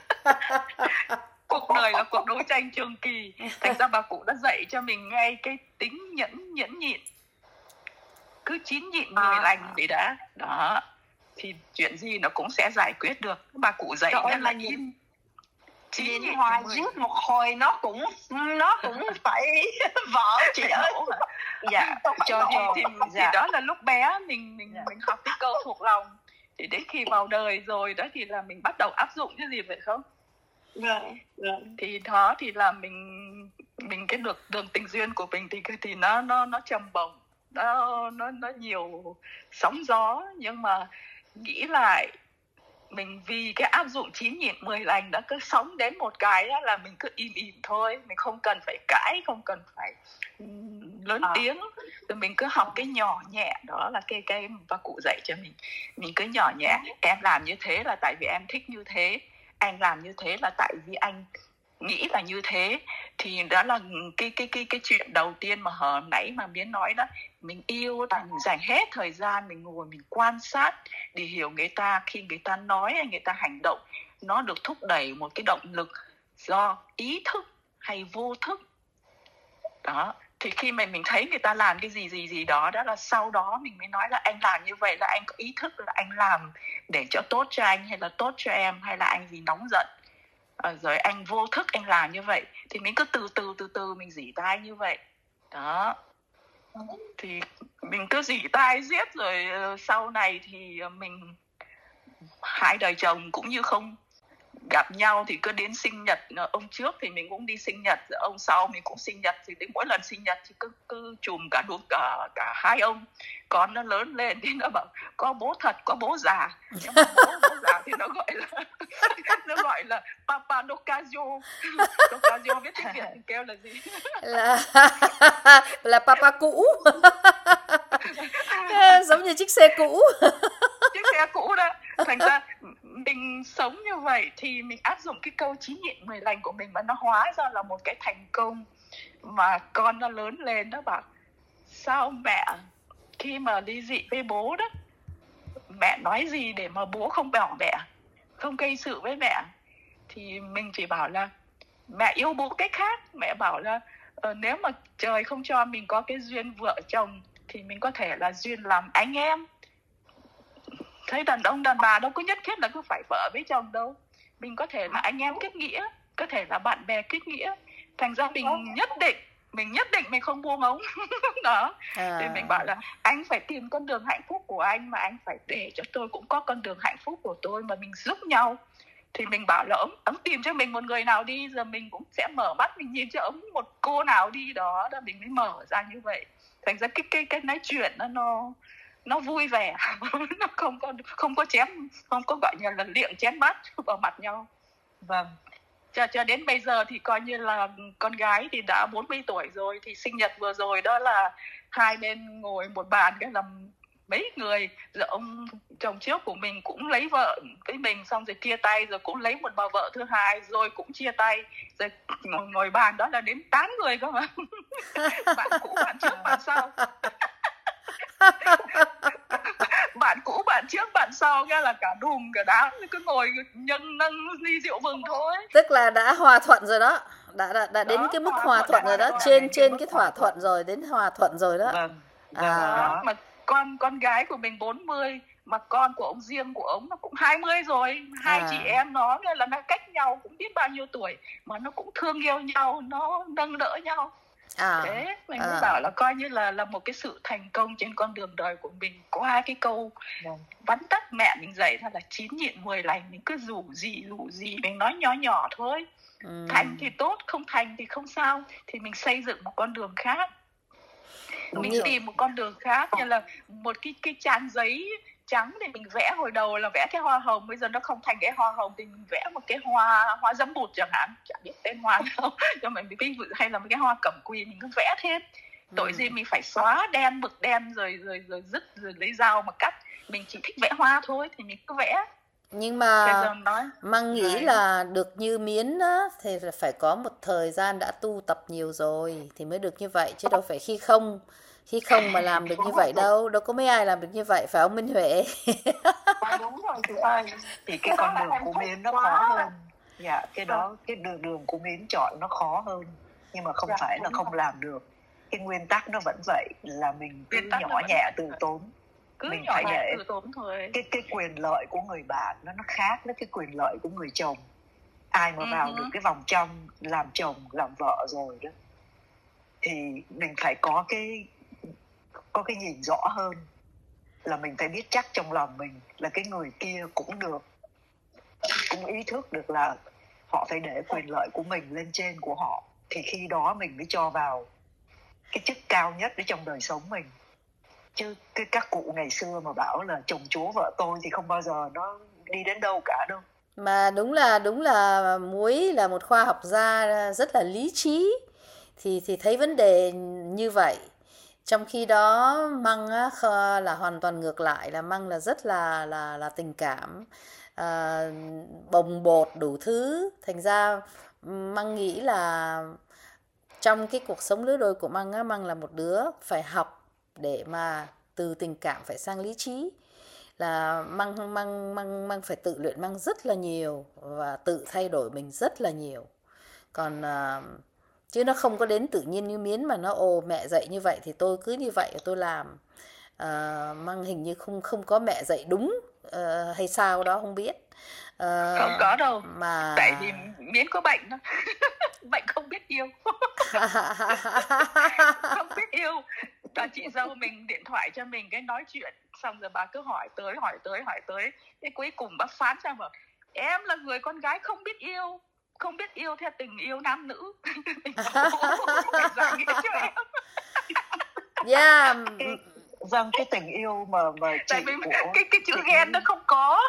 Cuộc đời là cuộc đấu tranh trường kỳ. Thành ra bà cụ đã dạy cho mình ngay cái tính nhẫn nhịn. Cứ 9 nhịn 10 lành vậy đã. Đó. Thì chuyện gì nó cũng sẽ giải quyết được. Bà cụ dạy là nhìn Hòa giết một hồi nó cũng phải vỡ chị ơi. Dạ, thì đó là lúc bé mình học cái câu thuộc lòng. Thì đến khi vào đời rồi đó thì là mình bắt đầu áp dụng cái gì vậy không? Rồi. Thì đó thì là mình cái đường tình duyên của mình thì nó trầm bổng, nó nhiều sóng gió, nhưng mà nghĩ lại mình vì cái áp dụng 9 nhịn 10 lành đã cứ sống đến một cái đó là mình cứ im thôi, mình không cần phải cãi, không cần phải lớn tiếng, rồi mình cứ học cái nhỏ nhẹ. Đó là cái và cụ dạy cho mình cứ nhỏ nhẹ. Em làm như thế là tại vì em thích như thế, anh làm như thế là tại vì anh nghĩ là như thế. Thì đó là cái chuyện đầu tiên mà hồi nãy mà Miến nói đó. Mình yêu là mình dành hết thời gian mình ngồi mình quan sát để hiểu người ta. Khi người ta nói hay người ta hành động, nó được thúc đẩy một cái động lực do ý thức hay vô thức. Đó. Thì khi mà mình thấy người ta làm cái gì đó, đó là sau đó mình mới nói là anh làm như vậy là anh có ý thức là anh làm để cho tốt cho anh hay là tốt cho em, hay là anh vì nóng giận. Rồi anh vô thức anh làm như vậy. Thì mình cứ từ từ mình dỉ tai như vậy. Đó. Thì mình cứ dỉ tai giết rồi sau này thì mình hai đời chồng cũng như không gặp nhau, thì cứ đến sinh nhật ông trước thì mình cũng đi sinh nhật, ông sau mình cũng sinh nhật, thì đến mỗi lần sinh nhật thì cứ chùm cả hai ông. Con nó lớn lên thì nó bảo có bố thật, có bố già. Nhưng mà bố già thì nó gọi là Papa Docasio. Docasio viết tiếng Việt thì kêu là gì? là Papa cũ. Giống như chiếc xe cũ. Chiếc xe cũ đó. Thành ra mình sống như vậy thì mình áp dụng cái câu 9 nhịn 10 lành của mình mà nó hóa ra là một cái thành công. Mà con nó lớn lên nó bảo sao mẹ khi mà ly dị với bố đó, mẹ nói gì để mà bố không bỏ mẹ, không gây sự với mẹ? Thì mình chỉ bảo là mẹ yêu bố cách khác. Mẹ bảo là nếu mà trời không cho mình có cái duyên vợ chồng thì mình có thể là duyên làm anh em. Thấy đàn ông đàn bà đâu có nhất thiết là cứ phải vợ với chồng đâu. Mình có thể là anh em kết nghĩa, có thể là bạn bè kết nghĩa. Thành ra mình nhất định mình không buông ống. Đó. Thì mình bảo là anh phải tìm con đường hạnh phúc của anh, mà anh phải để cho tôi cũng có con đường hạnh phúc của tôi, mà mình giúp nhau. Thì mình bảo là ông tìm cho mình một người nào đi, giờ mình cũng sẽ mở mắt mình nhìn cho ông một cô nào đi. Đó là mình mới mở ra như vậy. Thành ra cái nói chuyện nó vui vẻ. Nó không có chém, không có gọi như là liệng chém bát vào mặt nhau. Vâng. Cho đến bây giờ thì coi như là con gái thì đã 40 tuổi rồi. Thì sinh nhật vừa rồi đó là hai bên ngồi một bàn cái là mấy người. Rồi ông chồng trước của mình cũng lấy vợ với mình, xong rồi chia tay, rồi cũng lấy một bà vợ thứ hai, rồi cũng chia tay. Rồi ngồi bàn đó là đến 8 người cơ mà. Bạn cũ bạn trước bạn sau. Bạn cũ bạn trước bạn sau, cái là cả đùm cả đám cứ ngồi nâng ly rượu mừng thôi. Tức là đã hòa thuận rồi đó, đã đến cái mức hòa thuận rồi đó, trên cái thỏa thuận rồi, đến hòa thuận rồi đó. Vâng. Đó. Mà con gái của mình 40, mà con của ông riêng của ông nó cũng 20 rồi. Hai chị em nó là nó cách nhau cũng biết bao nhiêu tuổi, mà nó cũng thương yêu nhau, nó nâng đỡ nhau. Thế mình mới bảo là coi như là một cái sự thành công trên con đường đời của mình qua cái câu vắn tắt mẹ mình dạy ra là 9 nhịn 10 lành. Mình cứ rủ gì mình nói nhỏ thôi. Thành thì tốt, không thành thì không sao. Thì mình xây dựng một con đường khác. Mình tìm một con đường khác, như là một cái trang giấy trắng thì mình vẽ hồi đầu là vẽ cái hoa hồng, bây giờ nó không thành cái hoa hồng thì mình vẽ một cái hoa dấm bụt chẳng hạn, chẳng biết tên hoa đâu, cho mình ví dụ, hay là một cái hoa cẩm quỳ mình cứ vẽ thêm. Tội gì mình phải xóa đen mực đen rồi dứt rồi lấy dao mà cắt. Mình chỉ thích vẽ hoa thôi thì mình cứ vẽ. Nhưng mà nói Măng nghĩ là được như Miến á, thì phải có một thời gian đã tu tập nhiều rồi thì mới được như vậy, chứ đâu phải khi không mà làm được như vậy đâu có mấy ai làm được như vậy, phải không Minh Huệ? Đúng rồi chị ơi. Thì cái con đường của Miến nó khó hơn. Dạ, cái đường của Miến chọn nó khó hơn, nhưng mà không phải là không làm được. Cái nguyên tắc nó vẫn vậy, là mình cứ nhỏ nhẹ từ tốn. Mình phải để cái quyền lợi của người bạn nó khác với cái quyền lợi của người chồng. Ai mà vào được cái vòng trong làm chồng làm vợ rồi đó thì mình phải có cái nhìn rõ hơn, là mình phải biết chắc trong lòng mình là cái người kia cũng ý thức được là họ phải để quyền lợi của mình lên trên của họ, thì khi đó mình mới cho vào cái chức cao nhất ở trong đời sống mình. Chứ các cụ ngày xưa mà bảo là chồng chúa vợ tôi thì không bao giờ nó đi đến đâu cả đâu. Mà đúng là Muối là một khoa học gia rất là lý trí, thì thấy vấn đề như vậy. Trong khi đó Măng á, là hoàn toàn ngược lại, là Măng là rất là tình cảm, bồng bột đủ thứ. Thành ra Măng nghĩ là trong cái cuộc sống lứa đôi của Măng á, Măng là một đứa phải học để mà từ tình cảm phải sang lý trí. Là Măng phải tự luyện Măng rất là nhiều và tự thay đổi mình rất là nhiều. Còn chứ nó không có đến tự nhiên như Miến mà nó mẹ dạy như vậy thì tôi cứ như vậy tôi làm. Măng hình như không có mẹ dạy đúng hay sao đó không biết. Không có đâu. Mà tại vì Miến có bệnh đó. Bệnh không biết yêu. Không biết yêu. Và chị dâu mình điện thoại cho mình cái nói chuyện, xong rồi bà cứ hỏi tới. Thế cuối cùng bà phán ra bảo em là người con gái không biết yêu theo tình yêu nam nữ. Yeah. Cái tình yêu mà chị tại vì cái chữ ghen nó không có.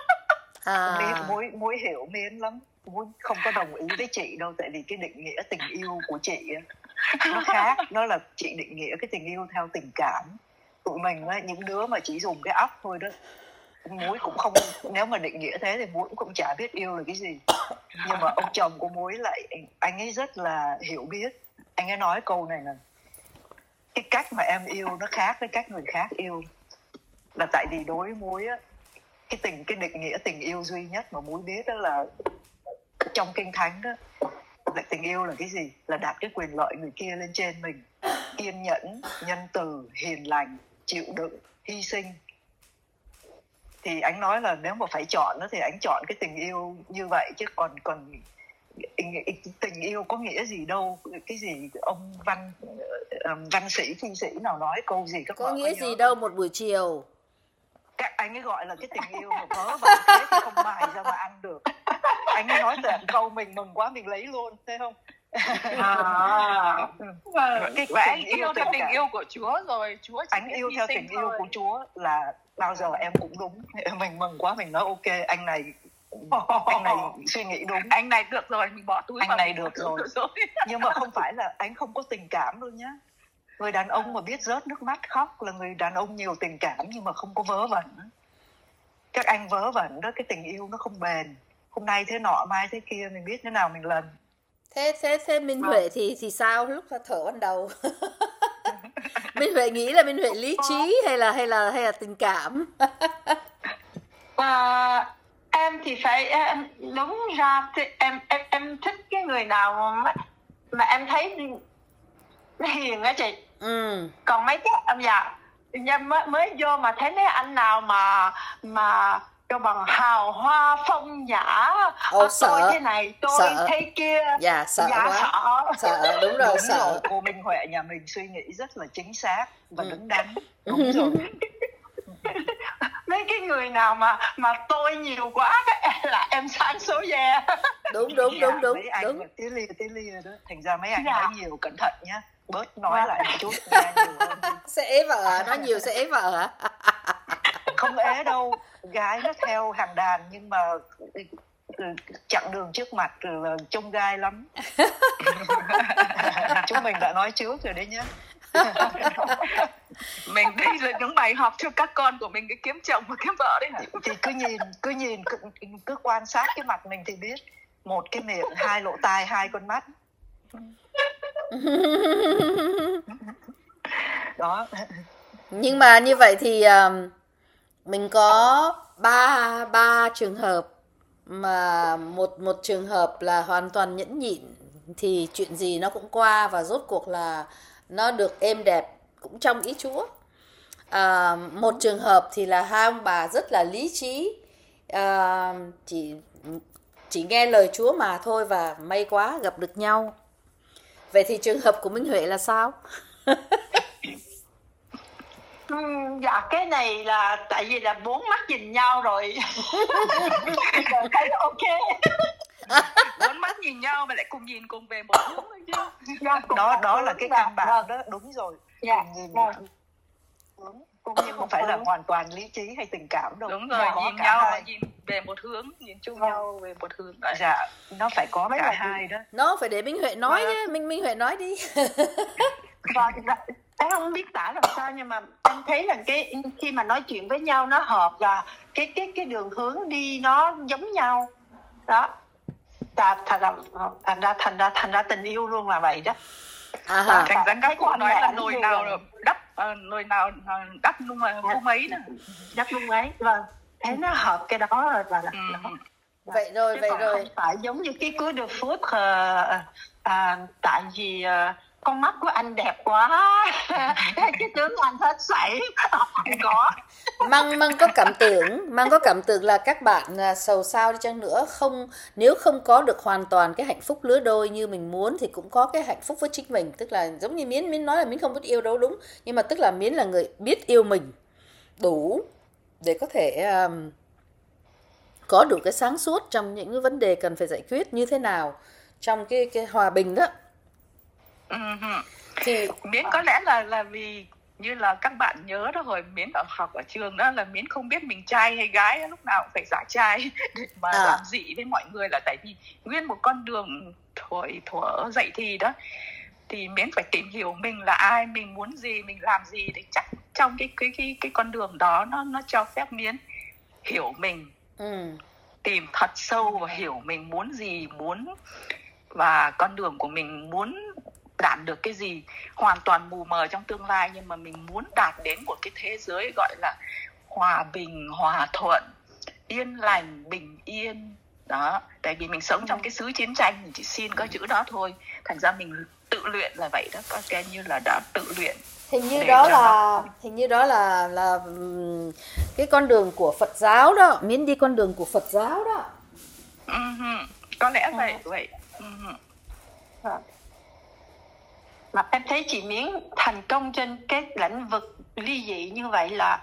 Muối hiểu Miến lắm. Muối không có đồng ý với chị đâu, tại vì cái định nghĩa tình yêu của chị nó khác. Nó là chị định nghĩa cái tình yêu theo tình cảm. Tụi mình những đứa mà chỉ dùng cái óc thôi đó, Muối cũng không, nếu mà định nghĩa thế thì Muối cũng chả biết yêu là cái gì. Nhưng mà ông chồng của Muối lại, anh ấy rất là hiểu biết. Anh ấy nói câu này là cái cách mà em yêu nó khác với cách người khác yêu. Là tại vì đối với Muối á, cái định nghĩa tình yêu duy nhất mà Muối biết đó là trong Kinh Thánh đó, là tình yêu là cái gì? Là đặt cái quyền lợi người kia lên trên mình. Kiên nhẫn, nhân từ, hiền lành, chịu đựng, hy sinh. Thì anh nói là nếu mà phải chọn đó, thì anh chọn cái tình yêu như vậy. Chứ còn tình yêu có nghĩa gì đâu. Cái gì ông văn sĩ, thi sĩ nào nói câu gì các có nghĩa gì đâu một buổi chiều. Các anh ấy gọi là cái tình yêu mà vớ vẩn thế thì không mài ra mà ăn được. Anh ấy nói tận câu mình mừng quá mình lấy luôn, thấy không? Anh yêu theo tình yêu của Chúa rồi. Chúa anh yêu theo tình yêu của Chúa là bao giờ em cũng đúng. Mình mừng quá mình nói ok, anh này suy nghĩ đúng, anh này được rồi, mình bỏ túi anh này được rồi. Nhưng mà không phải là anh không có tình cảm luôn nhá. Người đàn ông mà biết rớt nước mắt khóc là người đàn ông nhiều tình cảm nhưng mà không có vớ vẩn. Các anh vớ vẩn đó, cái tình yêu nó không bền. Hôm nay thế nọ, mai thế kia, mình biết thế nào mình lần. Thế Minh Huệ thì sao lúc ta thở ban đầu? Minh Huệ nghĩ là Minh Huệ lý trí hay là tình cảm? Em thì phải đúng ra thì em thích cái người nào mà em thấy hiền á chị. Còn mấy cái em mới vô mà thấy mấy anh nào mà cho bằng hào hoa phong nhã, tôi thế này tôi thế kia. Dạ sợ quá. Sợ đúng rồi. Sợ cô Minh Huệ nhà mình suy nghĩ rất là chính xác và đứng đắn. Đúng rồi. Mấy cái người nào mà tôi nhiều quá là em sáng số ve. Đúng. Mấy anh tí lia đó. Thành ra mấy anh nói nhiều cẩn thận nhá. Bớt nói lại một chút, nghe nhiều hơn. Sẽ ế vợ, nói nhiều sẽ ế vợ hả? Không ế đâu, gái nó theo hàng đàn nhưng mà chặng đường trước mặt là trông gai lắm. Chúng mình đã nói trước rồi đấy nhá. Mình đây là những bài học cho các con của mình cái kiếm chồng và kiếm vợ đấy hả? Thì cứ quan sát cái mặt mình thì biết. Một cái miệng, hai lỗ tai, hai con mắt. Đó. Nhưng mà như vậy thì mình có ba trường hợp, mà một trường hợp là hoàn toàn nhẫn nhịn thì chuyện gì nó cũng qua, và rốt cuộc là nó được êm đẹp cũng trong ý Chúa. Một trường hợp thì là hai ông bà rất là lý trí, chỉ nghe lời Chúa mà thôi, và may quá gặp được nhau. Vậy thì trường hợp của Minh Huệ là sao? Dạ cái này là tại vì là bốn mắt nhìn nhau rồi. Rồi thấy ok. Bốn mắt nhìn nhau mà lại cùng nhìn cùng về một hướng thôi chứ. Đó là cái căn bản đó, đúng rồi. Dạ, Nhưng không phải là hoàn toàn lý trí hay tình cảm đâu. Đúng rồi, nhìn nhau hai. Nhìn về một hướng, nhìn chung nhau về một hướng. Dạ, nó phải có cả hai đó. Nó phải để Minh Huệ nói nhé, Minh Huệ nói đi. Em không biết tả làm sao, nhưng mà em thấy là cái khi mà nói chuyện với nhau nó hợp, và cái đường hướng đi nó giống nhau đó. Thành ra tình yêu luôn là vậy đó. Thành ra các cụ nói là nồi nào đắp nung mà vung ấy đó. Đắp nung ấy, vâng. Thế nó hợp cái đó rồi và vậy rồi. Không phải giống như cái cuối The Foot, tại vì con mắt của anh đẹp quá, cái tướng anh hết sảy. Có Mang có cảm tưởng là các bạn sầu sao đi chăng nữa, nếu không có được hoàn toàn cái hạnh phúc lứa đôi như mình muốn, thì cũng có cái hạnh phúc với chính mình. Tức là giống như Miến nói là Miến không biết yêu đâu, đúng, nhưng mà tức là Miến là người biết yêu mình đủ để có thể có đủ cái sáng suốt trong những cái vấn đề cần phải giải quyết như thế nào trong cái hòa bình đó. Thì Miến có lẽ là vì như là các bạn nhớ đó, hồi Miến học ở trường đó là Miến không biết mình trai hay gái, lúc nào cũng phải giả trai để mà làm dị với mọi người, là tại vì nguyên một con đường thuở dậy thì đó, thì Miến phải tìm hiểu mình là ai, mình muốn gì, mình làm gì, để chắc trong cái con đường đó nó cho phép Miến hiểu mình, tìm thật sâu và hiểu mình muốn gì, và con đường của mình muốn đạt được cái gì, hoàn toàn mù mờ trong tương lai, nhưng mà mình muốn đạt đến một cái thế giới gọi là hòa bình, hòa thuận, yên lành, bình yên đó. Tại vì mình sống trong cái xứ chiến tranh, mình chỉ xin có chữ đó thôi, thành ra mình tự luyện là vậy đó, có cái như là đã tự luyện. Hình như đó là cái con đường của Phật giáo đó, Miến đi con đường của Phật giáo đó. Có lẽ vậy. Mà em thấy chị Miến thành công trên cái lĩnh vực ly dị như vậy là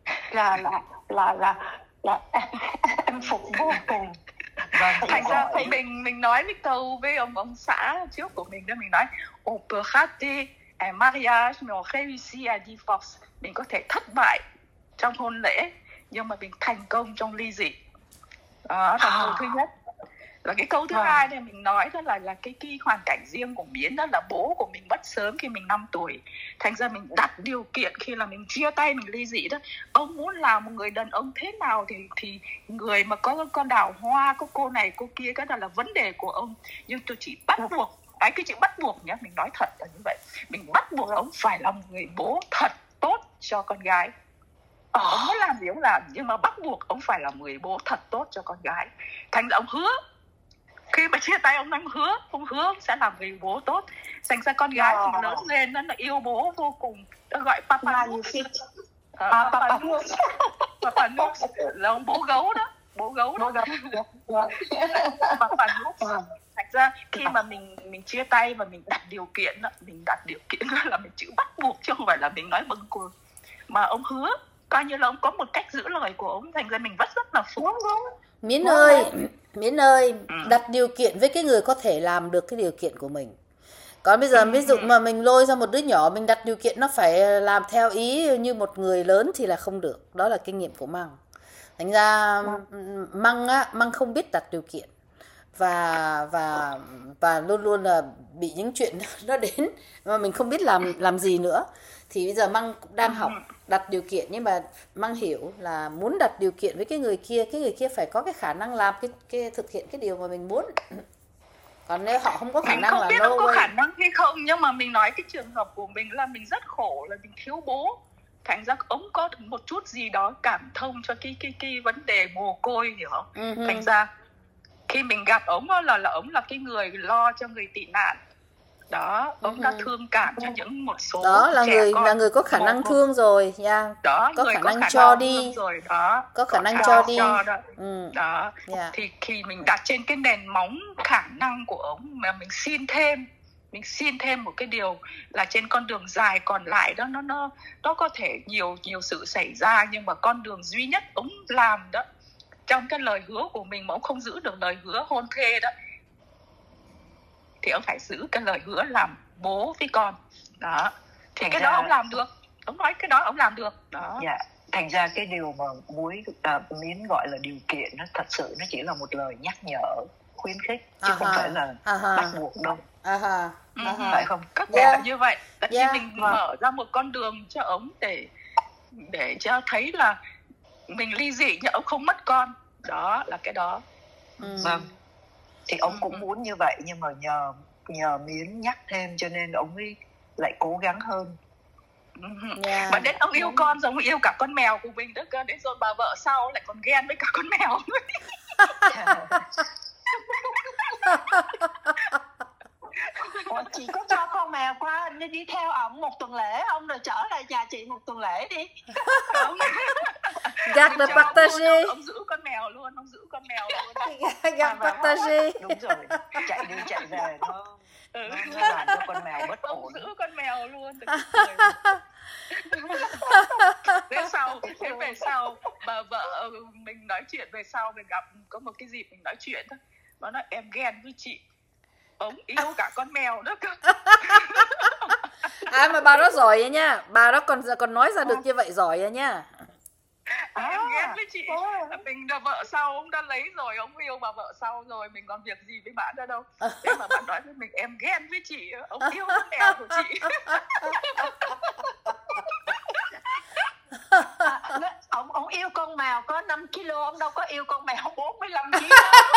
em phục vô cùng. Thành ra mình nói với câu với ông xã trước của mình đó, mình nói on peut rater un mariage mais on réussit à divorce. Mình có thể thất bại trong hôn lễ nhưng mà mình thành công trong ly dị. Đó là câu thứ nhất. Và cái câu thứ hai thì mình nói đó là cái hoàn cảnh riêng của Miến, đó là bố của mình mất sớm khi mình 5 tuổi. Thành ra mình đặt điều kiện khi là mình chia tay, mình ly dị đó. Ông muốn làm một người đàn ông thế nào thì người mà có con đào hoa, có cô này cô kia, cái đó là vấn đề của ông. Nhưng tôi chỉ bắt buộc, cái chữ bắt buộc nhé, mình nói thật là như vậy. Mình bắt buộc ông phải là một người bố thật tốt cho con gái. Ông muốn làm gì ông làm, nhưng mà bắt buộc ông phải là người bố thật tốt cho con gái. Thành ra ông hứa, khi mà chia tay ông hứa ông sẽ làm người bố tốt. Thành ra con gái thì lớn lên nó yêu bố vô cùng, nó gọi Papa Nooks. Papa Nooks là ông bố gấu đó. Papa Nooks. Thành ra khi mà mình chia tay và mình đặt điều kiện đó, là mình chữ bắt buộc chứ không phải là mình nói bâng quơ, mà ông hứa, coi như là ông có một cách giữ lời của ông. Thành ra mình rất là phục. Miến ơi, đặt điều kiện với cái người có thể làm được cái điều kiện của mình. Còn bây giờ ví dụ mà mình lôi ra một đứa nhỏ, mình đặt điều kiện nó phải làm theo ý như một người lớn thì là không được. Đó là kinh nghiệm của Măng. Thành ra Măng không biết đặt điều kiện. và luôn luôn là bị những chuyện nó đến mà mình không biết làm gì nữa. Thì bây giờ Măng cũng đang học đặt điều kiện, nhưng mà Măng hiểu là muốn đặt điều kiện với cái người kia phải có cái khả năng làm cái thực hiện cái điều mà mình muốn. Còn nếu họ không có khả năng là mình không biết có khả năng hay không, nhưng mà mình nói cái trường hợp của mình là mình rất khổ, là mình thiếu bố, thành ra ông có một chút gì đó cảm thông cho cái vấn đề mồ côi, hiểu không? Thành ra khi mình gặp ông là ông là cái người lo cho người tị nạn đó, ông đã thương cảm cho những một số đó là trẻ con, là người có khả năng thương rồi, đó, có người khả năng cho đi rồi đó, có khả năng cho đi đó. Thì khi mình đặt trên cái nền móng khả năng của ông mà mình xin thêm một cái điều là trên con đường dài còn lại đó, nó có thể nhiều sự xảy ra, nhưng mà con đường duy nhất ông làm đó, trong cái lời hứa của mình mà ông không giữ được lời hứa hôn thê đó, thì ông phải giữ cái lời hứa làm bố với con đó. Thì cái đó ông làm được, ông nói cái đó ông làm được đó. Thành ra cái điều mà Miến gọi là điều kiện, nó thật sự nó chỉ là một lời nhắc nhở, khuyến khích, chứ không phải là bắt buộc đâu. Phải không? Có thể là như vậy. Tại vì mình mở ra một con đường cho ông để cho thấy là mình ly dị nhưng ông không mất con. Đó là cái đó. Vâng. Thì ông cũng muốn như vậy, nhưng mà nhờ Miến nhắc thêm cho nên ông ấy lại cố gắng hơn. Mà đến ông yêu con giống yêu cả con mèo của mình đó cơ, đến rồi bà vợ sau lại còn ghen với cả con mèo. Ủa, chị có cho con mèo qua đi theo ổng một tuần lễ không, rồi trở lại nhà chị một tuần lễ đi. Gạt được partage. Ông giữ con mèo luôn. Gạt partage. Đúng rồi, chạy đi chạy về nó làm cho con mèo bất ổn. Ông giữ con mèo luôn. Về sau bà vợ mình nói chuyện, về sau mình gặp có một cái dịp mình nói chuyện đó, nó nói em ghen với chị, ông yêu cả con mèo đó cơ. Mà bà đó giỏi vậy nha, bà đó còn nói ra được như vậy giỏi vậy nha. Em ghen với chị, mình là vợ sau, ông đã lấy rồi, ông yêu bà vợ sau rồi, mình còn việc gì với bạn nữa đâu. Thế mà bạn nói với mình em ghen với chị, ông yêu con mèo của chị. Ông yêu con mèo có 5 kg, ông đâu có yêu con mèo 45 kg.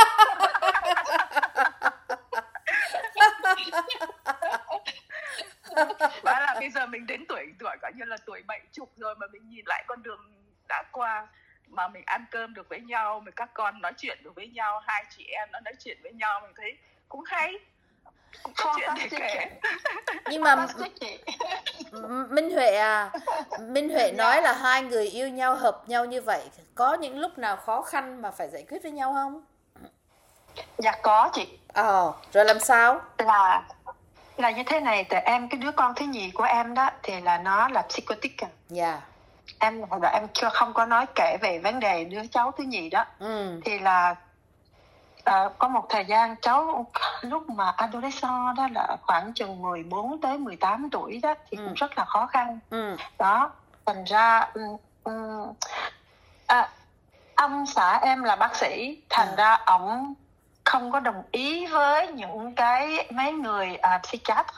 Và là bây giờ mình đến tuổi coi như là tuổi 70 rồi, mà mình nhìn lại con đường đã qua, mà mình ăn cơm được với nhau, mình các con nói chuyện được với nhau, hai chị em nó nói chuyện với nhau, mình thấy cũng hay, cũng có chuyện để kể. Nhưng mà Minh Huệ nói là hai người yêu nhau, hợp nhau như vậy, có những lúc nào khó khăn mà phải giải quyết với nhau không? Dạ có chị. Rồi làm sao? Là như thế này, tại em cái đứa con thứ nhì của em đó thì là nó là psychotic. Em không có nói kể về vấn đề đứa cháu thứ nhì đó. Thì là có một thời gian cháu lúc mà adolescent đó, là khoảng chừng 14 tới 18 tuổi đó, thì cũng rất là khó khăn. Đó, thành ra ông xã em là bác sĩ, thành ra ổng không có đồng ý với những mấy người psychiatric.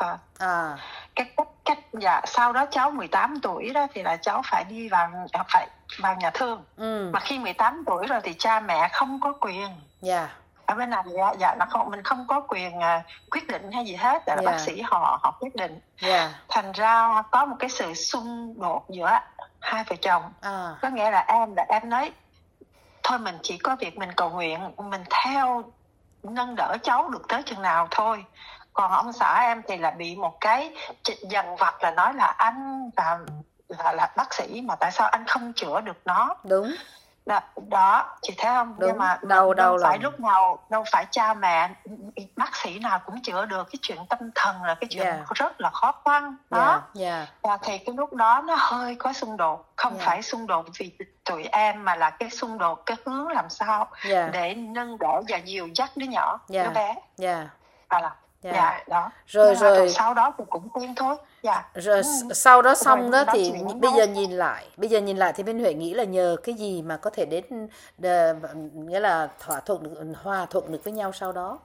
Sau đó cháu 18 tuổi đó thì là cháu phải đi vào nhà thương. Mà khi 18 tuổi rồi thì cha mẹ không có quyền. Ở bên này mình không có quyền quyết định hay gì hết, là bác sĩ họ quyết định. Thành ra có một cái sự xung đột giữa hai vợ chồng. Có nghĩa là em nói thôi mình chỉ có việc mình cầu nguyện, mình theo nâng đỡ cháu được tới chừng nào thôi. Còn ông xã em thì là bị một cái dằn vặt, là nói là anh là bác sĩ mà tại sao anh không chữa được nó. Đúng đó, chị thấy không? Đúng. Nhưng mà đâu phải lúc nào, đâu phải cha mẹ bác sĩ nào cũng chữa được. Cái chuyện tâm thần là cái chuyện rất là khó khăn đó. Và thì cái lúc đó nó hơi có xung đột, không phải xung đột vì tụi em, mà là cái xung đột cái hướng làm sao để nâng đỡ và dìu dắt đứa nhỏ, đứa bé. Dạ đó. Rồi Rồi sau đó thì cũng quen thôi. Dạ. Rồi sau đó xong đó thì chuyện bây đó. giờ nhìn lại thì bên Huệ nghĩ là nhờ cái gì mà có thể đến nghĩa là hòa thuận được với nhau sau đó?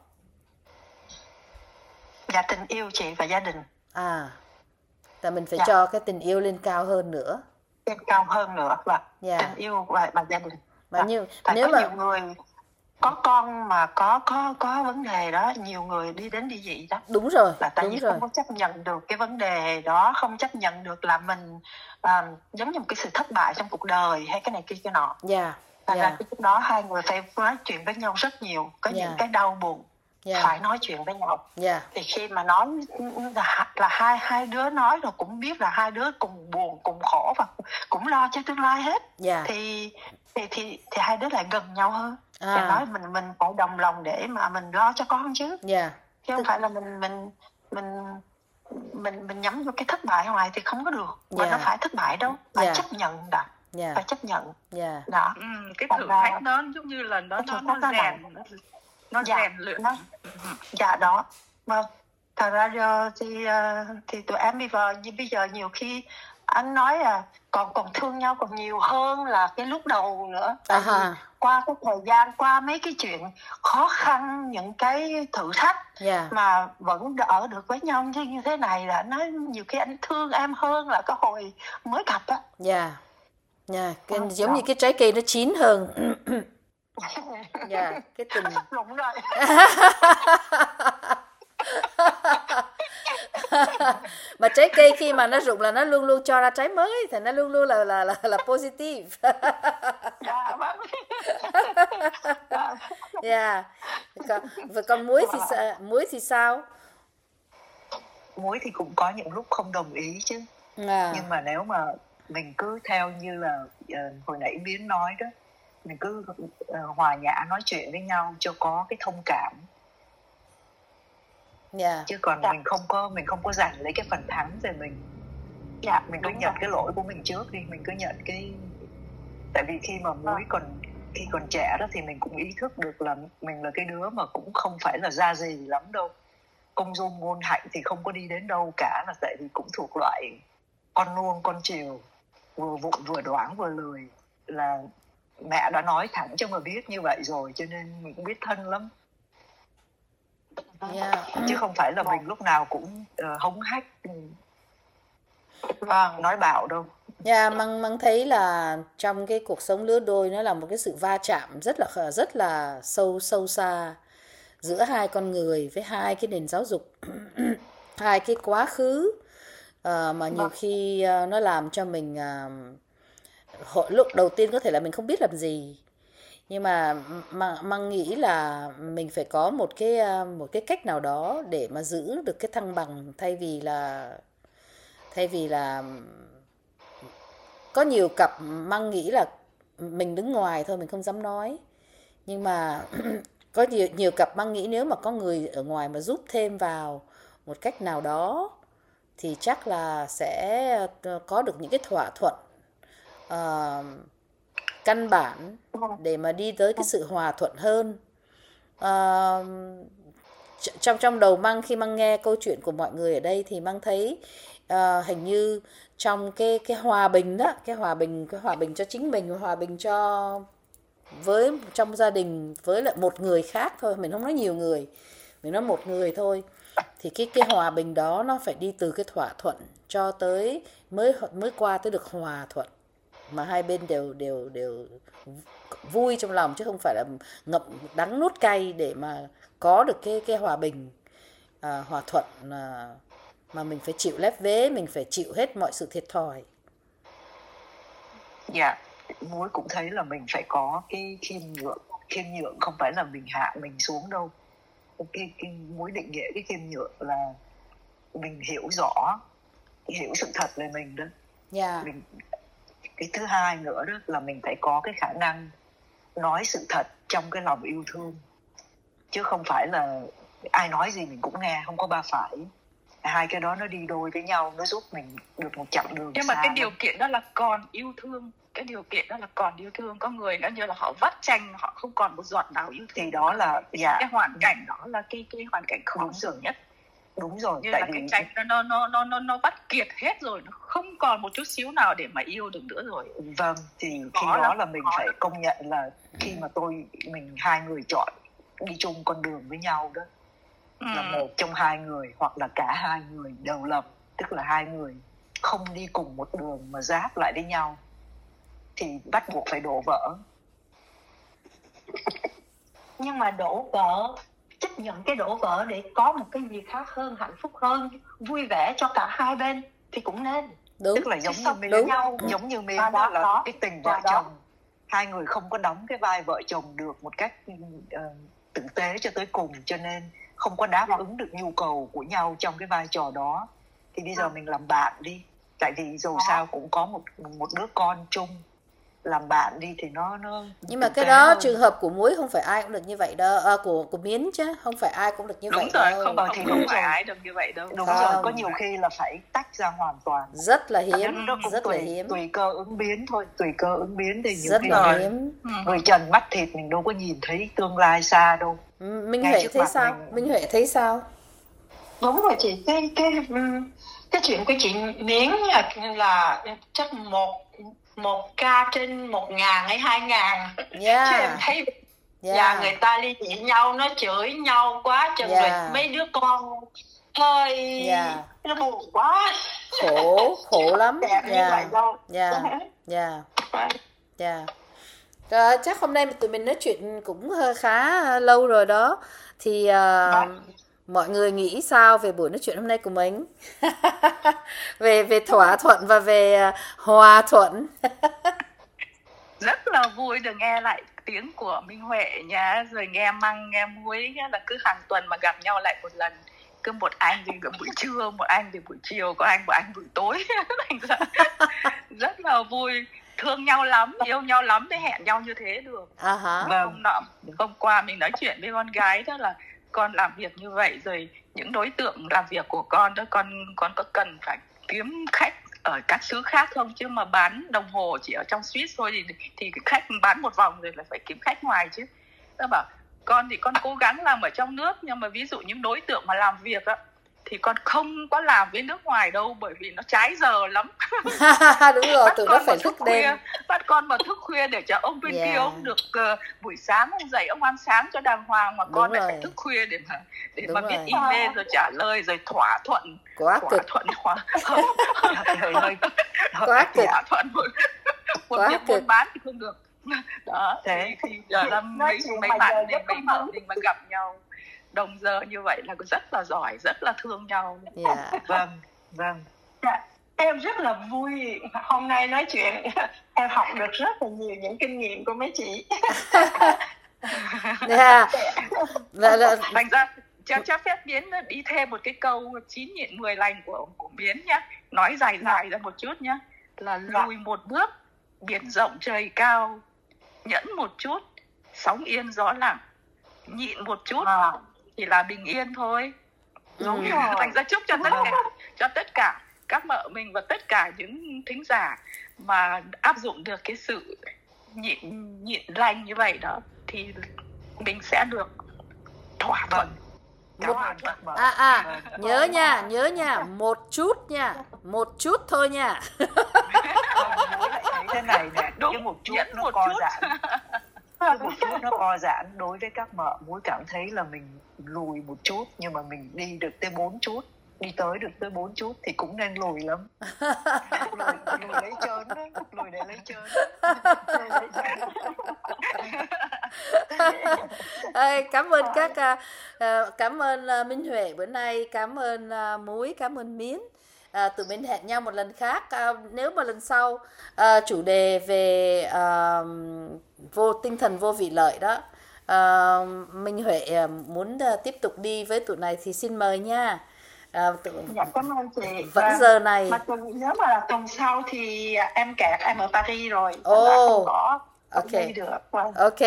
Dạ tình yêu chị và gia đình. Là mình phải cho cái tình yêu lên cao hơn nữa. Lên cao hơn nữa và tình yêu và gia đình. Và nếu mà nhiều người có con mà có vấn đề đó, nhiều người đi đến đi dị đó. Đúng rồi. Là tại vì không có chấp nhận được cái vấn đề đó, không chấp nhận được là mình giống như một cái sự thất bại trong cuộc đời hay cái này kia cái nọ. Thành ra cái lúc đó hai người phải nói chuyện với nhau rất nhiều, có những cái đau buồn phải nói chuyện với nhau. Thì khi mà nói là hai đứa nói rồi cũng biết là hai đứa cùng buồn cùng khổ và cũng lo cho tương lai hết. Thì hai đứa lại gần nhau hơn. Thì nói mình phải đồng lòng để mà mình lo cho con chứ. Chứ không phải là mình nhắm vô cái thất bại ngoài thì không có được. Mà nó phải thất bại đâu, phải chấp nhận đã. Phải chấp nhận. Đó. Cái thử thách đó giống như là nó rèn luyện. Dạ đó. Vâng. Thật ra giờ thì tụi em bây giờ nhiều khi anh nói còn thương nhau còn nhiều hơn là cái lúc đầu nữa. Tại vì qua cái thời gian, qua mấy cái chuyện khó khăn, những cái thử thách mà vẫn ở được với nhau như thế này, là nói nhiều khi anh thương em hơn là cái hồi mới gặp á. Giống như cái trái cây nó chín hơn. Cái tình. Đúng rồi. Mà trái cây khi mà nó rụng là nó luôn luôn cho ra trái mới, thì nó luôn luôn là positive. Còn muối thì sao? Muối thì cũng có những lúc không đồng ý chứ. Nhưng mà nếu mà mình cứ theo như là hồi nãy Biến nói đó, mình cứ hòa nhã nói chuyện với nhau cho có cái thông cảm. Chứ còn mình không có giành lấy cái phần thắng về mình. Mình cứ nhận cái lỗi của mình trước đi, mình cứ nhận cái, tại vì khi mà Muối còn trẻ đó thì mình cũng ý thức được là mình là cái đứa mà cũng không phải là ra gì lắm đâu. Công dung ngôn hạnh thì không có đi đến đâu cả, là tại vì cũng thuộc loại con nuông con chiều, vừa vụng vừa đoán vừa lười, là mẹ đã nói thẳng cho mà biết như vậy rồi, cho nên mình cũng biết thân lắm. Chứ không phải là mình lúc nào cũng hống hách nói bạo đâu. Măng thấy là trong cái cuộc sống lứa đôi nó là một cái sự va chạm rất là sâu xa giữa hai con người với hai cái nền giáo dục, hai cái quá khứ mà nhiều khi nó làm cho mình lúc đầu tiên có thể là mình không biết làm gì, nhưng mà Măng nghĩ là mình phải có một cái cách nào đó để mà giữ được cái thăng bằng, thay vì là có nhiều cặp Măng nghĩ là mình đứng ngoài thôi, mình không dám nói, nhưng mà có nhiều cặp Măng nghĩ nếu mà có người ở ngoài mà giúp thêm vào một cách nào đó thì chắc là sẽ có được những cái thỏa thuận căn bản để mà đi tới cái sự hòa thuận hơn. Trong đầu Măng, khi Măng nghe câu chuyện của mọi người ở đây thì Măng thấy hình như trong cái hòa bình đó, cái hòa bình cho chính mình, hòa bình trong gia đình với lại một người khác thôi, mình không nói nhiều người, mình nói một người thôi, thì cái hòa bình đó nó phải đi từ cái thỏa thuận cho tới mới qua tới được hòa thuận, mà hai bên đều vui trong lòng, chứ không phải là ngậm đắng nuốt cay để mà có được cái hòa bình, hòa thuận, mà mình phải chịu lép vế, mình phải chịu hết mọi sự thiệt thòi. Muối cũng thấy là mình phải có cái khiêm nhượng, không phải là mình hạ mình xuống đâu. Cái Muối định nghĩa cái khiêm nhượng là mình hiểu sự thật về mình đó. Cái thứ hai nữa đó là mình phải có cái khả năng nói sự thật trong cái lòng yêu thương, chứ không phải là ai nói gì mình cũng nghe, không có ba phải. Hai cái đó nó đi đôi với nhau, nó giúp mình được một chặng đường nhưng xa. mà cái điều kiện đó là còn yêu thương, có người nó như là họ vắt chanh, họ không còn một giọt nào yêu thương, thì đó là cái hoàn cảnh đó là cái hoàn cảnh khó xử nhất. Đúng rồi, như tại là vì cái tranh nó bắt kiệt hết rồi, nó không còn một chút xíu nào để mà yêu được nữa rồi. vâng, thì khi đó là mình phải công nhận là khi mà mình hai người chọn đi chung con đường với nhau đó, là một trong hai người hoặc là cả hai người đều lầm, tức là hai người không đi cùng một đường mà giáp lại với nhau thì bắt buộc phải đổ vỡ. Nhưng mà đổ vỡ, chấp nhận cái đổ vỡ để có một cái gì khác hơn, hạnh phúc hơn, vui vẻ cho cả hai bên thì cũng nên. Đúng. Tức là giống như Miên đó là cái tình vợ chồng, hai người không có đóng cái vai vợ chồng được một cách tử tế cho tới cùng, cho nên không có đáp ứng được nhu cầu của nhau trong cái vai trò đó. Thì bây giờ mình làm bạn đi, tại vì dù sao cũng có một đứa con chung, làm bạn đi thì nó nhưng mà cái đó hơn. Trường hợp của Muối không phải ai cũng được như vậy đâu, của Miến chứ không phải ai cũng được như đúng vậy rồi, đâu. Không phải ai được như vậy đâu. Đúng rồi, có nhiều khi là phải tách ra hoàn toàn. Rất là hiếm, rất tùy, là hiếm. Tùy cơ ứng biến thôi, tùy cơ ứng biến thì nhiều rất khi là hiếm. Người trần mắt thịt mình đâu có nhìn thấy tương lai xa đâu. Minh Huệ thấy sao? Minh Huệ thấy sao? Đúng rồi chị, cái chuyện của chị Miến là chắc một ca trên 1.000 hay 2.000. Chứ em thấy nhà người ta ly dị nhau, nó chửi nhau quá chừng rồi mấy đứa con hơi nó buồn quá, khổ lắm. Đẹp như vậy đâu. Chắc hôm nay tụi mình nói chuyện cũng khá lâu rồi đó, thì mọi người nghĩ sao về buổi nói chuyện hôm nay của mình? về thỏa thuận và về hòa thuận. Rất là vui được nghe lại tiếng của Minh Huệ nha, rồi nghe Măng, nghe Muối là cứ hàng tuần mà gặp nhau lại một lần, cứ một anh thì buổi trưa, một anh thì buổi chiều, một anh buổi tối. Rất là vui, thương nhau lắm, yêu nhau lắm mới hẹn nhau như thế được. Hôm qua mình nói chuyện với con gái đó là con làm việc như vậy rồi, những đối tượng làm việc của con đó, con có cần phải kiếm khách ở các xứ khác không, chứ mà bán đồng hồ chỉ ở trong Swiss thôi thì khách bán một vòng rồi là phải kiếm khách ngoài chứ. Nó bảo con thì con cố gắng làm ở trong nước, nhưng mà ví dụ những đối tượng mà làm việc á thì con không có làm với nước ngoài đâu, bởi vì nó trái giờ lắm. Đúng rồi, tụi nó phải thức đêm, bắt con mà thức khuya để cho ông bên kia ông được buổi sáng ông dậy ông ăn sáng cho đàng hoàng, mà con lại phải thức khuya để mà viết email rồi trả lời rồi thỏa thuận quá cực một việc buôn bán thì không được đó. Thế thì giờ là mấy bạn mình mà gặp nhau đồng giờ như vậy là rất là giỏi, rất là thương nhau. Vâng. Em rất là vui hôm nay nói chuyện, em học được rất là nhiều những kinh nghiệm của mấy chị. Thành ra cho phép Miến đi thêm một cái câu 9 nhịn 10 lành của Miến nhá, nói dài ra một chút nhá, là lùi một bước biển rộng trời cao, nhẫn một chút sóng yên gió lặng, nhịn một chút thì là bình yên thôi. Đúng rồi. Thành ra chúc cho tất cả các mợ mình và tất cả những thính giả mà áp dụng được cái sự nhịn lành như vậy đó thì mình sẽ được thỏa thuận. Nhớ nha, một chút thôi nha. Muối lại thấy thế này nè, cái một chút nó co giãn. Một chút nó co giãn đối với các mợ, Muối cảm thấy là mình lùi một chút nhưng mà mình đi được tới 4 chút, đi tới được tới 4 chút thì cũng nên lùi lắm. Lùi lấy trơn đó, lùi để lấy trơn. Cảm ơn Minh Huệ bữa nay, cảm ơn Muối, cảm ơn Miến. Tụi mình hẹn nhau một lần khác. Nếu mà lần sau chủ đề về tinh thần vô vị lợi đó, Minh Huệ muốn tiếp tục đi với tụi này thì xin mời nha. Cảm ơn chị. Vẫn giờ này. Mà nếu mà là tuần sau thì em kẹt, em ở Paris rồi. Không đi được. Ok.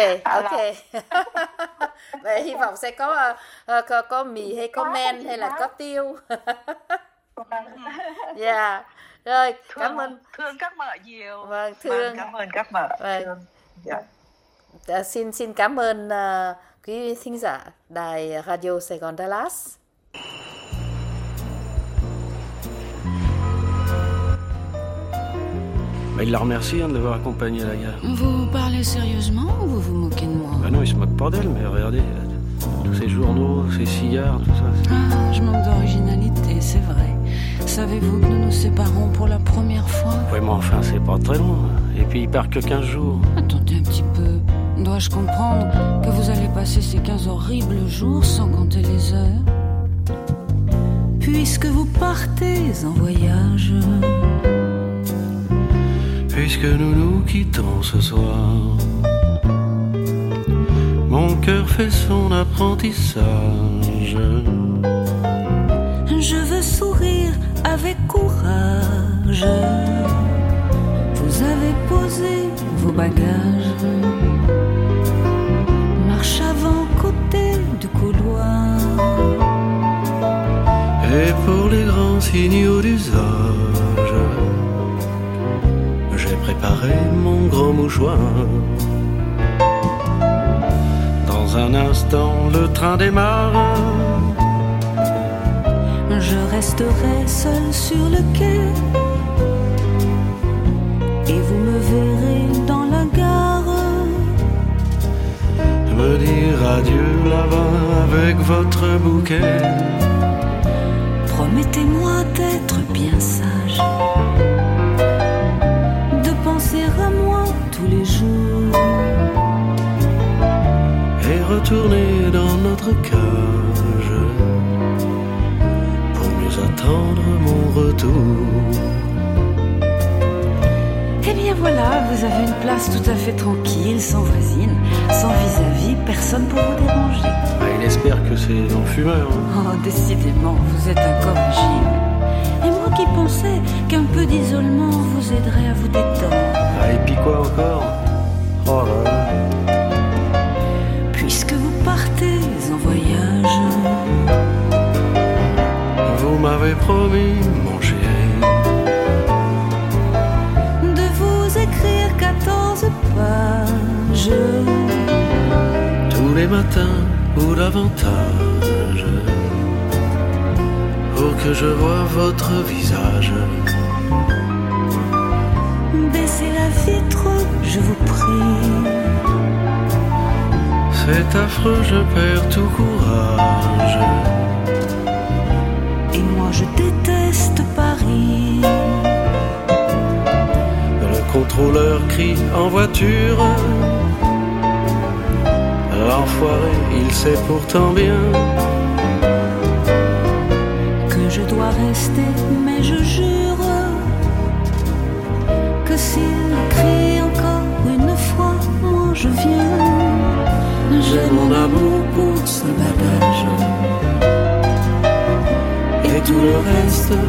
Vậy hy vọng sẽ có mì hay có men hay là có tiêu. Rồi, cảm ơn. Thương các mợ nhiều. Vâng, thương. Cảm ơn các mợ. Xin cảm ơn quý thính giả Đài Radio Sài Gòn Dallas. Il la remercie de l'avoir accompagnée à la gare. Vous parlez sérieusement ou vous vous moquez de moi? Bah non, il se moque pas d'elle, mais regardez, tous ces journaux, ces cigares, tout ça. Ah, je manque d'originalité, c'est vrai. Savez-vous que nous nous séparons pour la première fois? Oui, mais enfin, c'est pas très long. Et puis il part que 15 jours. Attendez un petit peu. Dois-je comprendre que vous allez passer ces 15 horribles jours sans compter les heures? Puisque vous partez en voyage, puisque nous nous quittons ce soir, mon cœur fait son apprentissage. Je veux sourire avec courage. Vous avez posé vos bagages. Marche avant côté du couloir. Et pour les grands signaux d'usage, j'ai préparé mon grand mouchoir. Dans un instant, le train démarre. Je resterai seul sur le quai et vous me verrez dans la gare me dire adieu là-bas avec votre bouquet. Promettez-moi d'être bien sage, de penser à moi tous les jours et retourner dans notre cage pour mieux attendre mon retour. Eh bien voilà, vous avez une place tout à fait tranquille, sans voisine, sans vis-à-vis, personne pour vous déranger. Ah, il espère que c'est non-fumeur. Oh, décidément, vous êtes incorrigible. Et moi qui pensais qu'un peu d'isolement vous aiderait à vous détendre. Ah, et puis quoi encore? Oh là là. Puisque vous partez en voyage, vous m'avez promis, mon chéri, de vous écrire 14 pages tous les matins ou davantage, pour que je voie votre visage. Baissez la vitre, je vous prie. C'est affreux, je perds tout courage. Et moi je déteste Paris. Le contrôleur crie en voiture. L'enfoiré, il sait pourtant bien que je dois rester, mais je jure que s'il crie encore une fois, moi je viens. J'ai mon amour pour ce bagage et tout le reste